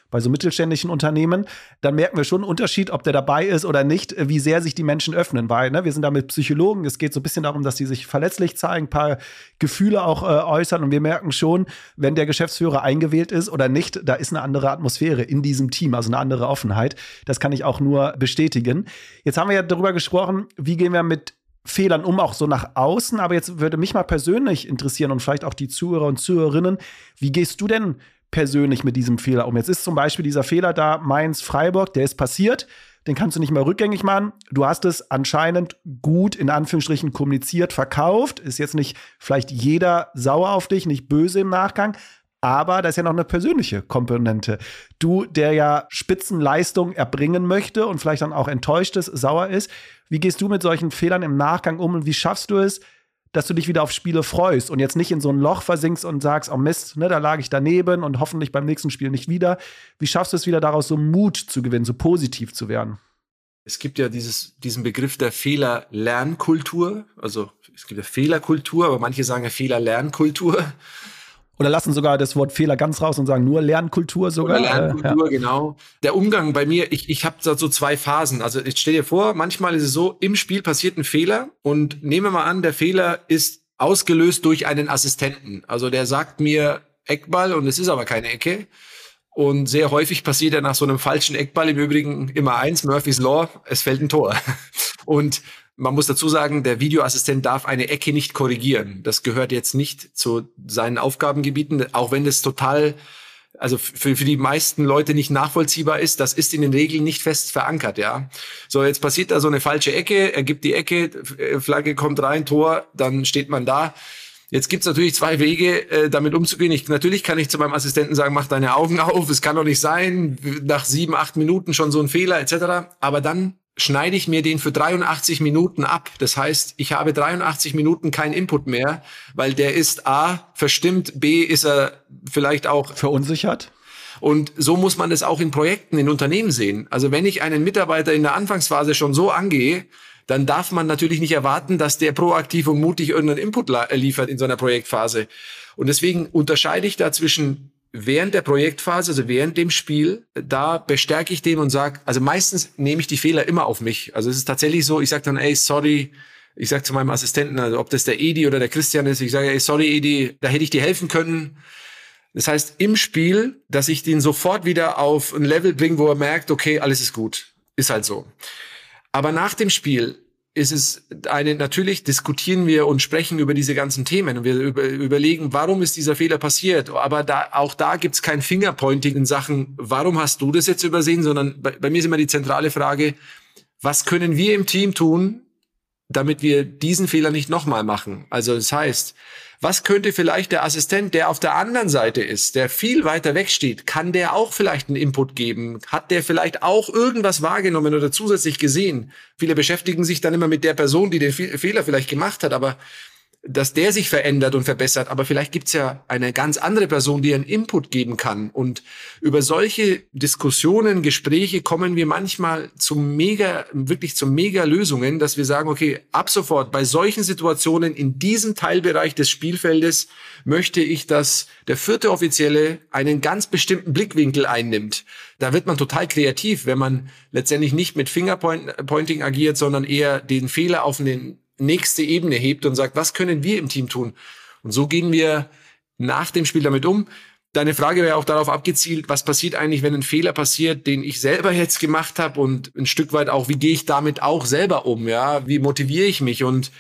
bei so mittelständischen Unternehmen, dann merken wir schon einen Unterschied, ob der dabei ist oder nicht, wie sehr sich die Menschen öffnen, weil ne, wir sind da mit Psychologen, es geht so ein bisschen darum, dass die sich verletzlich zeigen, ein paar Gefühle auch äh, äußern und wir merken schon, wenn der Geschäftsführer eingewählt ist oder nicht, da ist eine andere Atmosphäre in diesem Team, also eine andere Offenheit. Das kann ich auch nur bestätigen. Jetzt haben wir ja darüber gesprochen, wie gehen wir mit Fehlern um, auch so nach außen, aber jetzt würde mich mal persönlich interessieren und vielleicht auch die Zuhörer und Zuhörerinnen, wie gehst du denn persönlich mit diesem Fehler um? Jetzt ist zum Beispiel dieser Fehler da, Mainz-Freiburg, der ist passiert, den kannst du nicht mehr rückgängig machen. Du hast es anscheinend gut, in Anführungsstrichen, kommuniziert, verkauft. Ist jetzt nicht vielleicht jeder sauer auf dich, nicht böse im Nachgang, aber da ist ja noch eine persönliche Komponente. Du, der ja Spitzenleistung erbringen möchte und vielleicht dann auch enttäuscht ist, sauer ist. Wie gehst du mit solchen Fehlern im Nachgang um und wie schaffst du es, dass du dich wieder auf Spiele freust und jetzt nicht in so ein Loch versinkst und sagst, oh Mist, ne, da lag ich daneben und hoffentlich beim nächsten Spiel nicht wieder. Wie schaffst du es wieder daraus, so Mut zu gewinnen, so positiv zu werden? Es gibt ja dieses, diesen Begriff der Fehler-Lernkultur. Also es gibt ja Fehlerkultur, aber manche sagen ja Fehler-Lernkultur. Oder lassen sogar das Wort Fehler ganz raus und sagen nur Lernkultur sogar. Oder Lernkultur, äh, ja. Genau. Der Umgang bei mir, ich, ich habe da so zwei Phasen. Also ich stell dir vor, manchmal ist es so, im Spiel passiert ein Fehler und nehmen wir mal an, der Fehler ist ausgelöst durch einen Assistenten. Also der sagt mir Eckball und es ist aber keine Ecke. Und sehr häufig passiert ja nach so einem falschen Eckball im Übrigen immer eins, Murphy's Law, es fällt ein Tor. Und man muss dazu sagen, der Videoassistent darf eine Ecke nicht korrigieren. Das gehört jetzt nicht zu seinen Aufgabengebieten, auch wenn das total, also für, für die meisten Leute nicht nachvollziehbar ist. Das ist in den Regeln nicht fest verankert, ja. So, jetzt passiert da so eine falsche Ecke, er gibt die Ecke, Flagge kommt rein, Tor, dann steht man da. Jetzt gibt's natürlich zwei Wege, äh, damit umzugehen. Ich, natürlich kann ich zu meinem Assistenten sagen, mach deine Augen auf, es kann doch nicht sein, nach sieben, acht Minuten schon so ein Fehler et cetera. Aber dann schneide ich mir den für dreiundachtzig Minuten ab. Das heißt, ich habe dreiundachtzig Minuten kein Input mehr, weil der ist A, verstimmt, B, ist er vielleicht auch verunsichert. Und so muss man das auch in Projekten, in Unternehmen sehen. Also wenn ich einen Mitarbeiter in der Anfangsphase schon so angehe, dann darf man natürlich nicht erwarten, dass der proaktiv und mutig irgendeinen Input liefert in so einer Projektphase. Und deswegen unterscheide ich da zwischen während der Projektphase, also während dem Spiel, da bestärke ich den und sage, also meistens nehme ich die Fehler immer auf mich. Also es ist tatsächlich so, ich sage dann, ey, sorry, ich sage zu meinem Assistenten, also ob das der Edi oder der Christian ist, ich sage, ey, sorry Edi, da hätte ich dir helfen können. Das heißt, im Spiel, dass ich den sofort wieder auf ein Level bringe, wo er merkt, okay, alles ist gut. Ist halt so. Aber nach dem Spiel ist es eine, natürlich diskutieren wir und sprechen über diese ganzen Themen und wir über, überlegen, warum ist dieser Fehler passiert. Aber da, auch da gibt's kein Fingerpointing in Sachen, warum hast du das jetzt übersehen, sondern bei, bei mir ist immer die zentrale Frage, was können wir im Team tun, damit wir diesen Fehler nicht nochmal machen? Also das heißt, was könnte vielleicht der Assistent, der auf der anderen Seite ist, der viel weiter weg steht, kann der auch vielleicht einen Input geben? Hat der vielleicht auch irgendwas wahrgenommen oder zusätzlich gesehen? Viele beschäftigen sich dann immer mit der Person, die den Fehler vielleicht gemacht hat, aber dass der sich verändert und verbessert, aber vielleicht gibt's ja eine ganz andere Person, die einen Input geben kann. Und über solche Diskussionen, Gespräche kommen wir manchmal zu mega, wirklich zu mega Lösungen, dass wir sagen, okay, ab sofort bei solchen Situationen in diesem Teilbereich des Spielfeldes möchte ich, dass der vierte Offizielle einen ganz bestimmten Blickwinkel einnimmt. Da wird man total kreativ, wenn man letztendlich nicht mit Fingerpointing agiert, sondern eher den Fehler auf den nächste Ebene hebt und sagt, was können wir im Team tun? Und so gehen wir nach dem Spiel damit um. Deine Frage wäre auch darauf abgezielt, was passiert eigentlich, wenn ein Fehler passiert, den ich selber jetzt gemacht habe und ein Stück weit auch, wie gehe ich damit auch selber um? Ja, wie motiviere ich mich? Und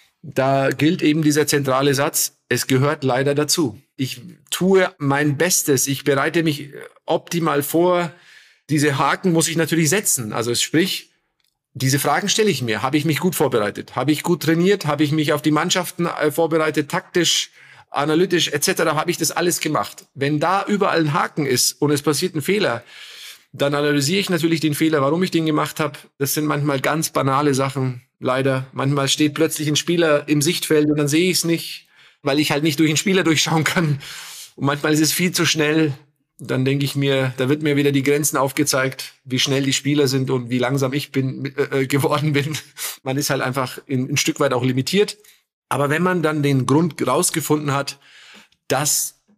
da gilt eben dieser zentrale Satz, es gehört leider dazu. Ich tue mein Bestes, ich bereite mich optimal vor. Diese Haken muss ich natürlich setzen. Also sprich, diese Fragen stelle ich mir. Habe ich mich gut vorbereitet? Habe ich gut trainiert? Habe ich mich auf die Mannschaften äh, vorbereitet, taktisch, analytisch et cetera? Habe ich das alles gemacht? Wenn da überall ein Haken ist und es passiert ein Fehler, dann analysiere ich natürlich den Fehler, warum ich den gemacht habe. Das sind manchmal ganz banale Sachen, leider. Manchmal steht plötzlich ein Spieler im Sichtfeld und dann sehe ich es nicht, weil ich halt nicht durch den Spieler durchschauen kann. Und manchmal ist es viel zu schnell. Dann denke ich mir, da wird mir wieder die Grenzen aufgezeigt, wie schnell die Spieler sind und wie langsam ich bin äh, geworden bin. Man ist halt einfach in, ein Stück weit auch limitiert. Aber wenn man dann den Grund rausgefunden hat, dass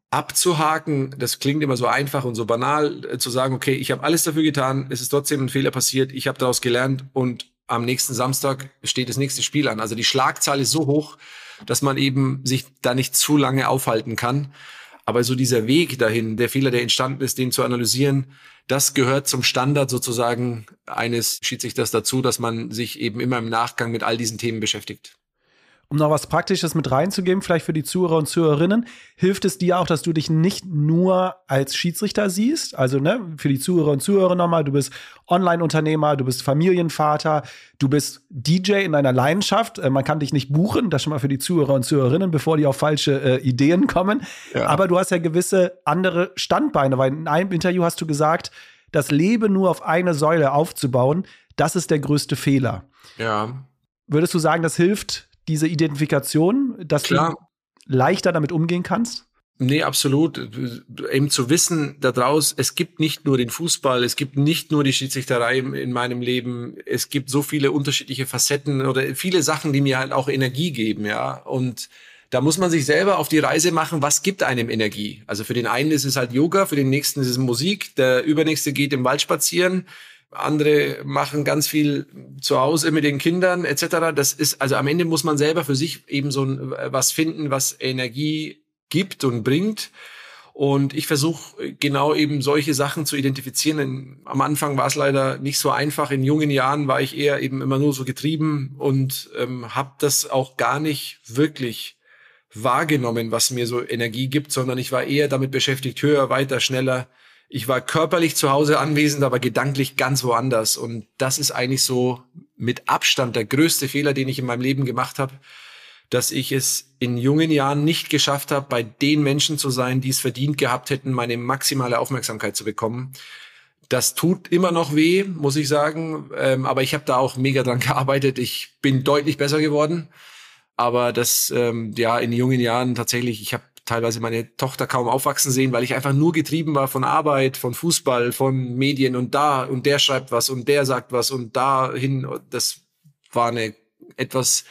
abzuhaken, das klingt immer so einfach und so banal, äh, zu sagen, okay, ich habe alles dafür getan, es ist trotzdem ein Fehler passiert, ich habe daraus gelernt und am nächsten Samstag steht das nächste Spiel an. Also die Schlagzahl ist so hoch, dass man eben sich da nicht zu lange aufhalten kann. Aber so dieser Weg dahin, der Fehler, der entstanden ist, den zu analysieren, das gehört zum Standard sozusagen eines Schiedsrichters dazu, dass man sich eben immer im Nachgang mit all diesen Themen beschäftigt. Um noch was Praktisches mit reinzugeben, vielleicht für die Zuhörer und Zuhörerinnen, hilft es dir auch, dass du dich nicht nur als Schiedsrichter siehst, also ne, für die Zuhörer und Zuhörer nochmal, du bist Online-Unternehmer, du bist Familienvater, du bist D J in deiner Leidenschaft, man kann dich nicht buchen, das schon mal für die Zuhörer und Zuhörerinnen, bevor die auf falsche äh, Ideen kommen, ja. Aber du hast ja gewisse andere Standbeine, weil in einem Interview hast du gesagt, das Leben nur auf eine Säule aufzubauen, das ist der größte Fehler. Ja. Würdest du sagen, das hilft, diese Identifikation, dass Klar. du leichter damit umgehen kannst? Nee, absolut. Eben zu wissen daraus, es gibt nicht nur den Fußball, es gibt nicht nur die Schiedsrichterei in meinem Leben, es gibt so viele unterschiedliche Facetten oder viele Sachen, die mir halt auch Energie geben, ja. Und da muss man sich selber auf die Reise machen, was gibt einem Energie? Also für den einen ist es halt Yoga, für den nächsten ist es Musik, der übernächste geht im Wald spazieren, andere machen ganz viel zu Hause mit den Kindern et cetera. Das ist, also am Ende muss man selber für sich eben so ein, was finden, was Energie gibt und bringt. Und ich versuche genau eben solche Sachen zu identifizieren. Am Anfang war es leider nicht so einfach. In jungen Jahren war ich eher eben immer nur so getrieben und ähm, habe das auch gar nicht wirklich wahrgenommen, was mir so Energie gibt, sondern ich war eher damit beschäftigt, höher, weiter, schneller. Ich war körperlich zu Hause anwesend, aber gedanklich ganz woanders. Und das ist eigentlich so mit Abstand der größte Fehler, den ich in meinem Leben gemacht habe, dass ich es in jungen Jahren nicht geschafft habe, bei den Menschen zu sein, die es verdient gehabt hätten, meine maximale Aufmerksamkeit zu bekommen. Das tut immer noch weh, muss ich sagen. Ähm, aber ich habe da auch mega dran gearbeitet. Ich bin deutlich besser geworden. Aber das, ähm, ja, in jungen Jahren tatsächlich, ich habe teilweise meine Tochter kaum aufwachsen sehen, weil ich einfach nur getrieben war von Arbeit, von Fußball, von Medien und da und der schreibt was und der sagt was und dahin. Das war eine etwas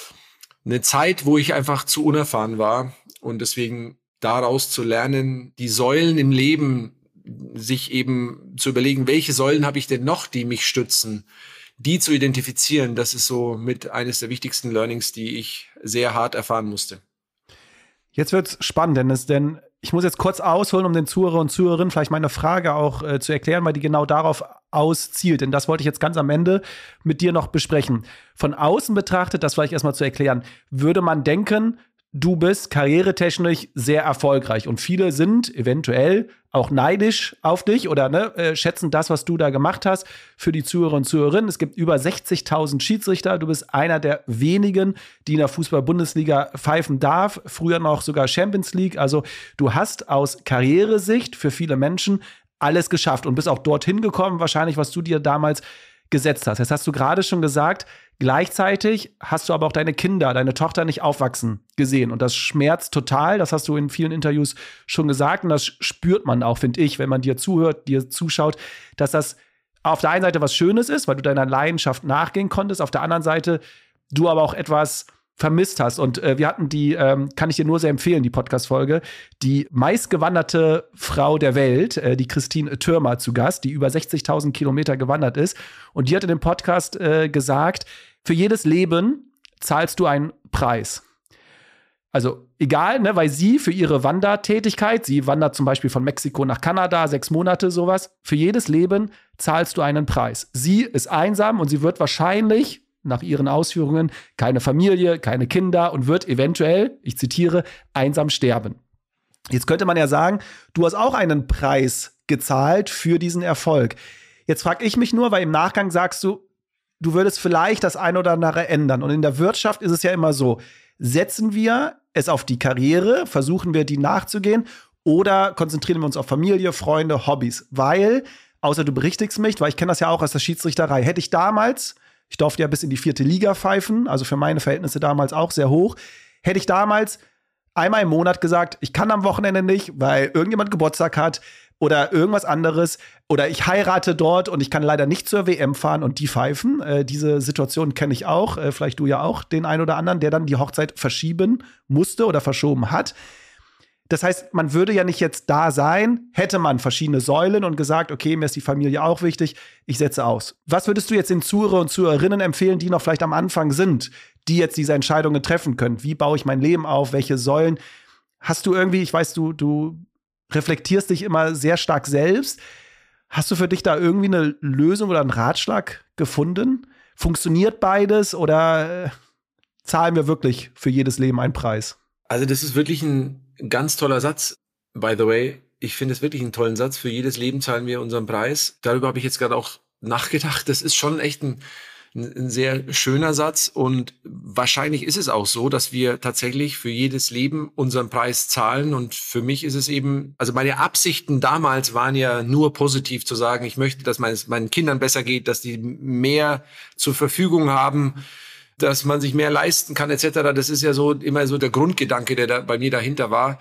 eine Zeit, wo ich einfach zu unerfahren war und deswegen daraus zu lernen, die Säulen im Leben, sich eben zu überlegen, welche Säulen habe ich denn noch, die mich stützen, die zu identifizieren, das ist so mit eines der wichtigsten Learnings, die ich sehr hart erfahren musste. Jetzt wird's spannend, Dennis, denn ich muss jetzt kurz ausholen, um den Zuhörer und Zuhörerinnen vielleicht meine Frage auch äh, zu erklären, weil die genau darauf auszielt. Denn das wollte ich jetzt ganz am Ende mit dir noch besprechen. Von außen betrachtet, das vielleicht erstmal zu erklären, würde man denken, du bist karrieretechnisch sehr erfolgreich und viele sind eventuell auch neidisch auf dich oder ne, äh, schätzen das, was du da gemacht hast. Für die Zuhörer und Zuhörerinnen, es gibt über sechzigtausend Schiedsrichter. Du bist einer der wenigen, die in der Fußball-Bundesliga pfeifen darf. Früher noch sogar Champions League. Also du hast aus Karrieresicht für viele Menschen alles geschafft und bist auch dorthin gekommen, wahrscheinlich, was du dir damals gesetzt hast. Jetzt hast du gerade schon gesagt, gleichzeitig hast du aber auch deine Kinder, deine Tochter nicht aufwachsen gesehen. Und das schmerzt total. Das hast du in vielen Interviews schon gesagt. Und das spürt man auch, finde ich, wenn man dir zuhört, dir zuschaut, dass das auf der einen Seite was Schönes ist, weil du deiner Leidenschaft nachgehen konntest. Auf der anderen Seite du aber auch etwas vermisst hast. Und äh, wir hatten die, ähm, kann ich dir nur sehr empfehlen, die Podcast-Folge, die meistgewanderte Frau der Welt, äh, die Christine Türmer zu Gast, die über sechzigtausend Kilometer gewandert ist. Und die hat in dem Podcast äh, gesagt, für jedes Leben zahlst du einen Preis. Also egal, ne, weil sie für ihre Wandertätigkeit, sie wandert zum Beispiel von Mexiko nach Kanada, sechs Monate, sowas, für jedes Leben zahlst du einen Preis. Sie ist einsam und sie wird wahrscheinlich nach ihren Ausführungen keine Familie, keine Kinder und wird eventuell, ich zitiere, einsam sterben. Jetzt könnte man ja sagen, du hast auch einen Preis gezahlt für diesen Erfolg. Jetzt frage ich mich nur, weil im Nachgang sagst du, du würdest vielleicht das ein oder andere ändern. Und in der Wirtschaft ist es ja immer so, setzen wir es auf die Karriere, versuchen wir die nachzugehen oder konzentrieren wir uns auf Familie, Freunde, Hobbys? Weil, außer du berichtigst mich, weil ich kenne das ja auch aus der Schiedsrichterei, hätte ich damals, ich durfte ja bis in die vierte Liga pfeifen, also für meine Verhältnisse damals auch sehr hoch. Hätte ich damals einmal im Monat gesagt, ich kann am Wochenende nicht, weil irgendjemand Geburtstag hat oder irgendwas anderes oder ich heirate dort und ich kann leider nicht zur W M fahren und die pfeifen. Äh, diese Situation kenne ich auch, äh, vielleicht du ja auch, den einen oder anderen, der dann die Hochzeit verschieben musste oder verschoben hat. Das heißt, man würde ja nicht jetzt da sein, hätte man verschiedene Säulen und gesagt, okay, mir ist die Familie auch wichtig, ich setze aus. Was würdest du jetzt den Zuhörer und Zuhörerinnen empfehlen, die noch vielleicht am Anfang sind, die jetzt diese Entscheidungen treffen können? Wie baue ich mein Leben auf? Welche Säulen? Hast du irgendwie, ich weiß, du, du reflektierst dich immer sehr stark selbst. Hast du für dich da irgendwie eine Lösung oder einen Ratschlag gefunden? Funktioniert beides oder äh, zahlen wir wirklich für jedes Leben einen Preis? Also das ist wirklich ein ganz toller Satz, by the way. Ich finde es wirklich einen tollen Satz. Für jedes Leben zahlen wir unseren Preis. Darüber habe ich jetzt gerade auch nachgedacht. Das ist schon echt ein, ein sehr schöner Satz. Und wahrscheinlich ist es auch so, dass wir tatsächlich für jedes Leben unseren Preis zahlen. Und für mich ist es eben, also meine Absichten damals waren ja nur positiv zu sagen, ich möchte, dass es meinen Kindern besser geht, dass die mehr zur Verfügung haben, dass man sich mehr leisten kann et cetera. Das ist ja so immer so der Grundgedanke, der da bei mir dahinter war.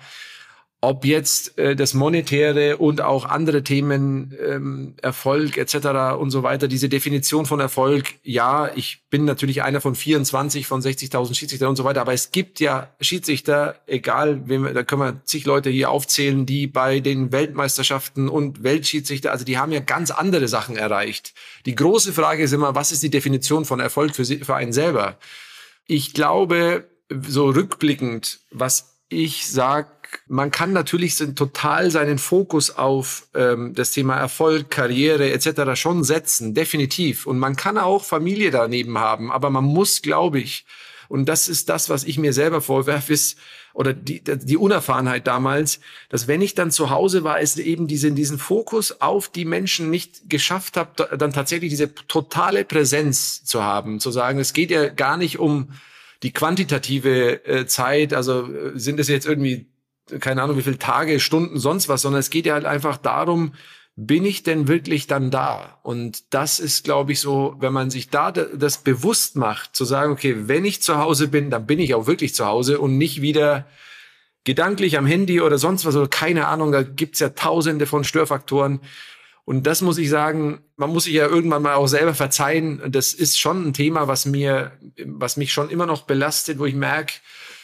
Ob jetzt äh, das Monetäre und auch andere Themen, ähm, Erfolg et cetera und so weiter, diese Definition von Erfolg, ja, ich bin natürlich einer von vierundzwanzig von sechzigtausend Schiedsrichtern und so weiter, aber es gibt ja Schiedsrichter, egal, wem wir, da können wir zig Leute hier aufzählen, die bei den Weltmeisterschaften und Weltschiedsrichter, also die haben ja ganz andere Sachen erreicht. Die große Frage ist immer, was ist die Definition von Erfolg für, für einen selber? Ich glaube, so rückblickend, was ich sag, man kann natürlich total seinen Fokus auf ähm, das Thema Erfolg, Karriere et cetera schon setzen, definitiv. Und man kann auch Familie daneben haben, aber man muss, glaube ich, und das ist das, was ich mir selber vorwerfe, ist, oder die, die Unerfahrenheit damals, dass wenn ich dann zu Hause war, es eben diesen, diesen Fokus auf die Menschen nicht geschafft habe, dann tatsächlich diese totale Präsenz zu haben, zu sagen, es geht ja gar nicht um die quantitative äh, Zeit, also äh, sind es jetzt irgendwie keine Ahnung, wie viele Tage, Stunden, sonst was, sondern es geht ja halt einfach darum, bin ich denn wirklich dann da? Und das ist, glaube ich, so, wenn man sich da das bewusst macht, zu sagen, okay, wenn ich zu Hause bin, dann bin ich auch wirklich zu Hause und nicht wieder gedanklich am Handy oder sonst was, oder keine Ahnung, da gibt's ja tausende von Störfaktoren. Und das muss ich sagen, man muss sich ja irgendwann mal auch selber verzeihen. Das ist schon ein Thema, was mir, was mich schon immer noch belastet, wo ich merke,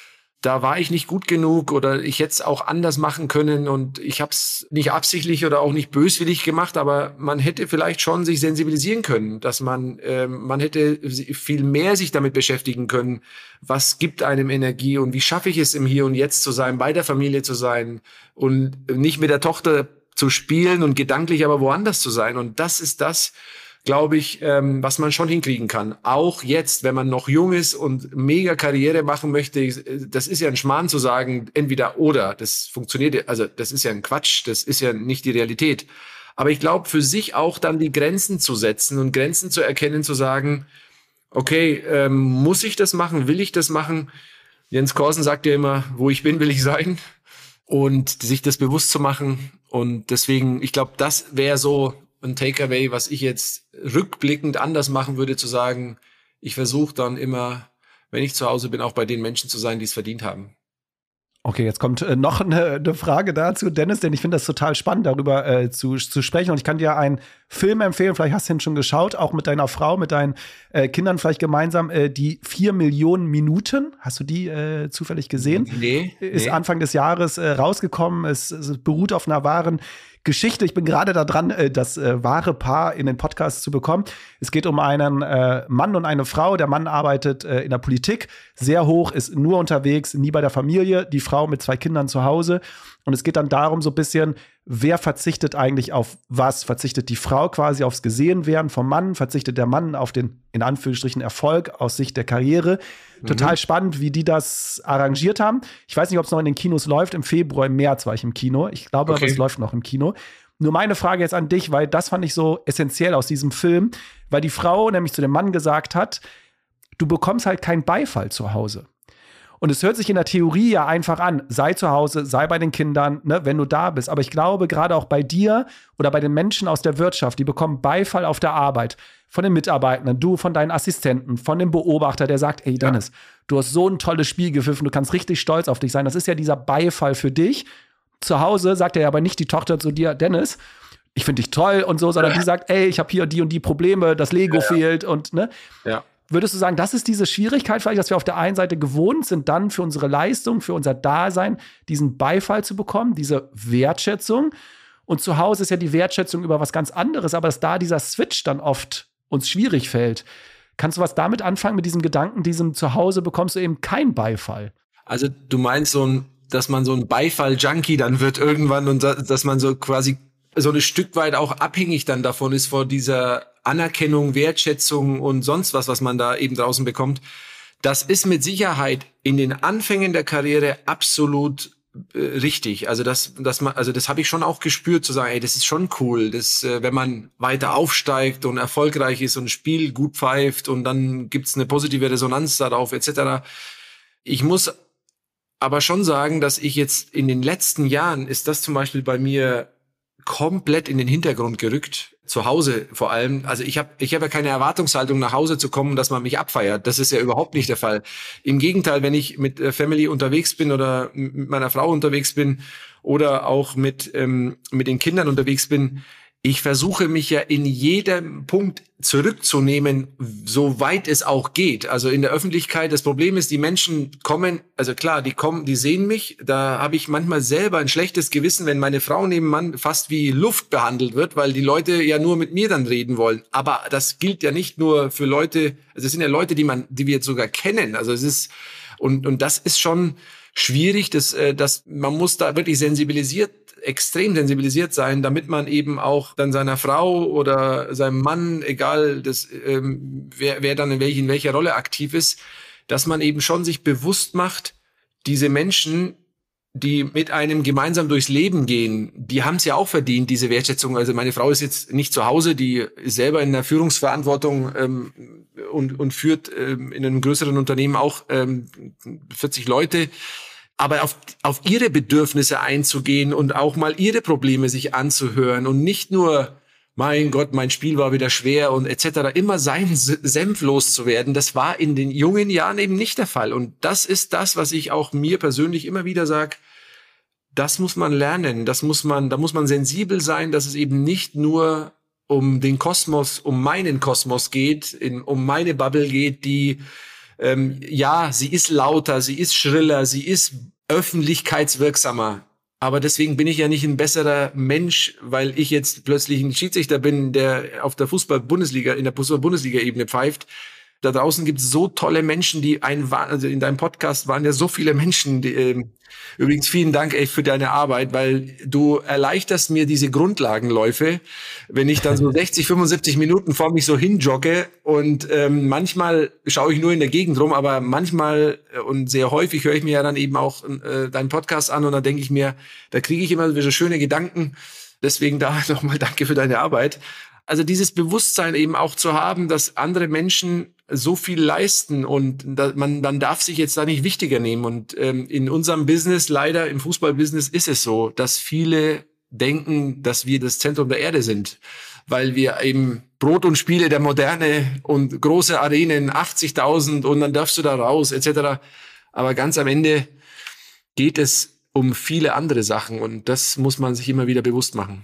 da war ich nicht gut genug oder ich hätte es auch anders machen können und ich habe es nicht absichtlich oder auch nicht böswillig gemacht, aber man hätte vielleicht schon sich sensibilisieren können, dass man, äh, man hätte viel mehr sich damit beschäftigen können, was gibt einem Energie und wie schaffe ich es im Hier und Jetzt zu sein, bei der Familie zu sein und nicht mit der Tochter zu spielen und gedanklich aber woanders zu sein. Und das ist das, glaube ich, ähm, was man schon hinkriegen kann. Auch jetzt, wenn man noch jung ist und mega Karriere machen möchte, das ist ja ein Schmarrn zu sagen, entweder oder. Das funktioniert, also das ist ja ein Quatsch, das ist ja nicht die Realität. Aber ich glaube, für sich auch dann die Grenzen zu setzen und Grenzen zu erkennen, zu sagen, okay, ähm, muss ich das machen, will ich das machen? Jens Korsen sagt ja immer, wo ich bin, will ich sein. Und sich das bewusst zu machen. Und deswegen, ich glaube, das wäre so ein Takeaway, was ich jetzt rückblickend anders machen würde, zu sagen, ich versuche dann immer, wenn ich zu Hause bin, auch bei den Menschen zu sein, die es verdient haben. Okay, jetzt kommt äh, noch eine, eine Frage dazu, Dennis, denn ich finde das total spannend, darüber äh, zu, zu sprechen. Und ich kann dir einen Film empfehlen, vielleicht hast du ihn schon geschaut, auch mit deiner Frau, mit deinen äh, Kindern vielleicht gemeinsam, äh, die vier Millionen Minuten. Hast du die äh, zufällig gesehen? Nee. Ist nee. Anfang des Jahres äh, rausgekommen. Es, es beruht auf einer wahren Geschichte. Ich bin gerade da dran, äh, das äh, wahre Paar in den Podcast zu bekommen. Es geht um einen äh, Mann und eine Frau. Der Mann arbeitet äh, in der Politik, sehr hoch, ist nur unterwegs, nie bei der Familie. Die Frau mit zwei Kindern zu Hause. Und es geht dann darum, so ein bisschen, wer verzichtet eigentlich auf was? Verzichtet die Frau quasi aufs Gesehenwerden vom Mann? Verzichtet der Mann auf den, in Anführungsstrichen, Erfolg aus Sicht der Karriere? Mhm. Total spannend, wie die das arrangiert haben. Ich weiß nicht, ob es noch in den Kinos läuft. Im Februar, im März war ich im Kino. Ich glaube, okay. aber es läuft noch im Kino. Nur meine Frage jetzt an dich, weil das fand ich so essentiell aus diesem Film, weil die Frau nämlich zu dem Mann gesagt hat, du bekommst halt keinen Beifall zu Hause. Und es hört sich in der Theorie ja einfach an, sei zu Hause, sei bei den Kindern, ne, wenn du da bist. Aber ich glaube, gerade auch bei dir oder bei den Menschen aus der Wirtschaft, die bekommen Beifall auf der Arbeit von den Mitarbeitenden, du von deinen Assistenten, von dem Beobachter, der sagt, ey Dennis, ja. du hast so ein tolles Spiel gepfiffen, du kannst richtig stolz auf dich sein. Das ist ja dieser Beifall für dich. Zu Hause sagt er ja aber nicht die Tochter zu dir, Dennis, ich finde dich toll und so, sondern die sagt, ey, ich habe hier die und die Probleme, das Lego ja, fehlt und ne. Ja. Würdest du sagen, das ist diese Schwierigkeit vielleicht, dass wir auf der einen Seite gewohnt sind, dann für unsere Leistung, für unser Dasein diesen Beifall zu bekommen, diese Wertschätzung? Und zu Hause ist ja die Wertschätzung über was ganz anderes, aber dass da dieser Switch dann oft uns schwierig fällt. Kannst du was damit anfangen, mit diesem Gedanken, diesem Zuhause bekommst du eben keinen Beifall? Also du meinst so ein, dass man so ein Beifall-Junkie dann wird irgendwann und dass man so quasi so ein Stück weit auch abhängig dann davon ist, vor dieser Anerkennung, Wertschätzung und sonst was, was man da eben draußen bekommt. Das ist mit Sicherheit in den Anfängen der Karriere absolut äh, richtig. Also das, das man, also das habe ich schon auch gespürt, zu sagen, ey, das ist schon cool, dass äh, wenn man weiter aufsteigt und erfolgreich ist und ein Spiel gut pfeift und dann gibt's eine positive Resonanz darauf et cetera. Ich muss aber schon sagen, dass ich jetzt in den letzten Jahren ist das zum Beispiel bei mir komplett in den Hintergrund gerückt. Zu Hause vor allem. Also ich habe ich hab ja keine Erwartungshaltung, nach Hause zu kommen, dass man mich abfeiert. Das ist ja überhaupt nicht der Fall. Im Gegenteil, wenn ich mit der Family unterwegs bin oder mit meiner Frau unterwegs bin oder auch mit ähm, mit den Kindern unterwegs bin, ich versuche mich ja in jedem Punkt zurückzunehmen, so weit es auch geht. Also in der Öffentlichkeit, das Problem ist, die Menschen kommen, also klar, die kommen, die sehen mich, da habe ich manchmal selber ein schlechtes Gewissen, wenn meine Frau neben Mann fast wie Luft behandelt wird, weil die Leute ja nur mit mir dann reden wollen. Aber das gilt ja nicht nur für Leute, also es sind ja Leute, die man, die wir jetzt sogar kennen. Also es ist, und, und das ist schon schwierig, dass, dass man muss da wirklich sensibilisiert extrem sensibilisiert sein, damit man eben auch dann seiner Frau oder seinem Mann, egal das, ähm, wer, wer dann in, welch, in welcher Rolle aktiv ist, dass man eben schon sich bewusst macht, diese Menschen, die mit einem gemeinsam durchs Leben gehen, die haben es ja auch verdient, diese Wertschätzung. Also meine Frau ist jetzt nicht zu Hause, die ist selber in der Führungsverantwortung ähm, und, und führt ähm, in einem größeren Unternehmen auch ähm, vierzig Leute. Aber auf, auf ihre Bedürfnisse einzugehen und auch mal ihre Probleme sich anzuhören und nicht nur, mein Gott, mein Spiel war wieder schwer und et cetera, immer seinen Senf loszuwerden, das war in den jungen Jahren eben nicht der Fall. Und das ist das, was ich auch mir persönlich immer wieder sage, das muss man lernen, das muss man, da muss man sensibel sein, dass es eben nicht nur um den Kosmos, um meinen Kosmos geht, in, um meine Bubble geht, die Ähm, ja, sie ist lauter, sie ist schriller, sie ist öffentlichkeitswirksamer. Aber deswegen bin ich ja nicht ein besserer Mensch, weil ich jetzt plötzlich ein Schiedsrichter bin, der auf der Fußball-Bundesliga, in der Fußball-Bundesliga-Ebene pfeift. Da draußen gibt es so tolle Menschen, die ein, also in deinem Podcast waren ja so viele Menschen, die, äh, übrigens vielen Dank ey, für deine Arbeit, weil du erleichterst mir diese Grundlagenläufe, wenn ich dann so sechzig, fünfundsiebzig Minuten vor mich so hinjogge und ähm, manchmal schaue ich nur in der Gegend rum, aber manchmal und sehr häufig höre ich mir ja dann eben auch äh, deinen Podcast an und dann denke ich mir, da kriege ich immer so schöne Gedanken. Deswegen da nochmal danke für deine Arbeit. Also dieses Bewusstsein eben auch zu haben, dass andere Menschen so viel leisten und da, man, man darf sich jetzt da nicht wichtiger nehmen. Und ähm, in unserem Business, leider im Fußballbusiness, ist es so, dass viele denken, dass wir das Zentrum der Erde sind, weil wir eben Brot und Spiele der Moderne und große Arenen, achtzigtausend und dann darfst du da raus et cetera. Aber ganz am Ende geht es um viele andere Sachen und das muss man sich immer wieder bewusst machen.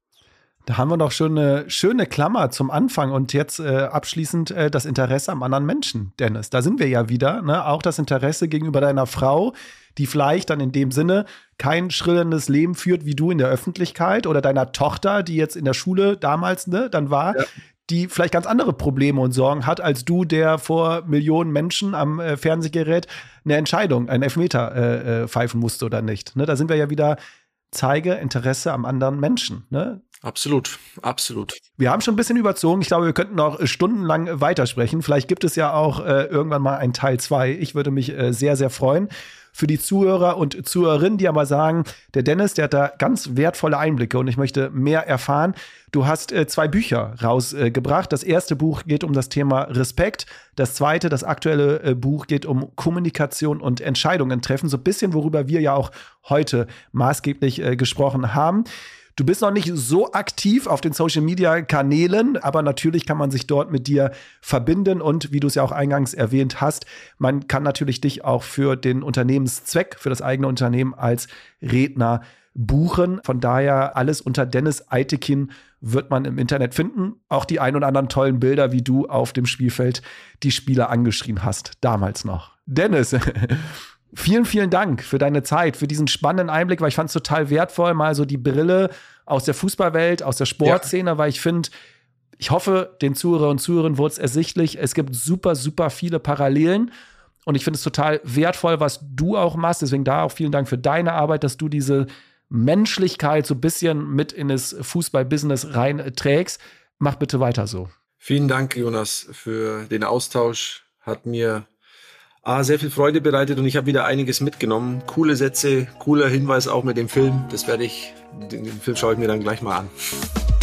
Da haben wir doch schon eine schöne Klammer zum Anfang und jetzt äh, abschließend äh, das Interesse am anderen Menschen, Dennis. Da sind wir ja wieder, ne? Auch das Interesse gegenüber deiner Frau, die vielleicht dann in dem Sinne kein schrillendes Leben führt wie du in der Öffentlichkeit oder deiner Tochter, die jetzt in der Schule damals ne, dann war, ja, die vielleicht ganz andere Probleme und Sorgen hat, als du, der vor Millionen Menschen am äh, Fernsehgerät eine Entscheidung, einen Elfmeter äh, äh, pfeifen musste oder nicht. Ne? Da sind wir ja wieder, zeige Interesse am anderen Menschen, ne? Absolut, absolut. Wir haben schon ein bisschen überzogen. Ich glaube, wir könnten noch stundenlang weitersprechen. Vielleicht gibt es ja auch äh, irgendwann mal einen Teil zwei. Ich würde mich äh, sehr, sehr freuen. Für die Zuhörer und Zuhörerinnen, die aber sagen, der Dennis, der hat da ganz wertvolle Einblicke und ich möchte mehr erfahren. Du hast äh, zwei Bücher rausgebracht. Äh, das erste Buch geht um das Thema Respekt. Das zweite, das aktuelle äh, Buch geht um Kommunikation und Entscheidungen treffen. So ein bisschen, worüber wir ja auch heute maßgeblich äh, gesprochen haben. Du bist noch nicht so aktiv auf den Social-Media-Kanälen, aber natürlich kann man sich dort mit dir verbinden und wie du es ja auch eingangs erwähnt hast, man kann natürlich dich auch für den Unternehmenszweck, für das eigene Unternehmen als Redner buchen. Von daher alles unter Dennis Eitekin wird man im Internet finden. Auch die ein oder anderen tollen Bilder, wie du auf dem Spielfeld die Spieler angeschrien hast. Damals noch. Dennis, vielen, vielen Dank für deine Zeit, für diesen spannenden Einblick, weil ich fand es total wertvoll, mal so die Brille aus der Fußballwelt, aus der Sportszene, ja. Weil ich finde, ich hoffe, den Zuhörer und Zuhörern wurde es ersichtlich, es gibt super, super viele Parallelen. Und ich finde es total wertvoll, was du auch machst. Deswegen da auch vielen Dank für deine Arbeit, dass du diese Menschlichkeit so ein bisschen mit in das Fußball-Business reinträgst. Mach bitte weiter so. Vielen Dank, Jonas, für den Austausch. Hat mir A, sehr viel Freude bereitet und ich habe wieder einiges mitgenommen. Coole Sätze, cooler Hinweis auch mit dem Film. Das werde ich, den, den Film schaue ich mir dann gleich mal an.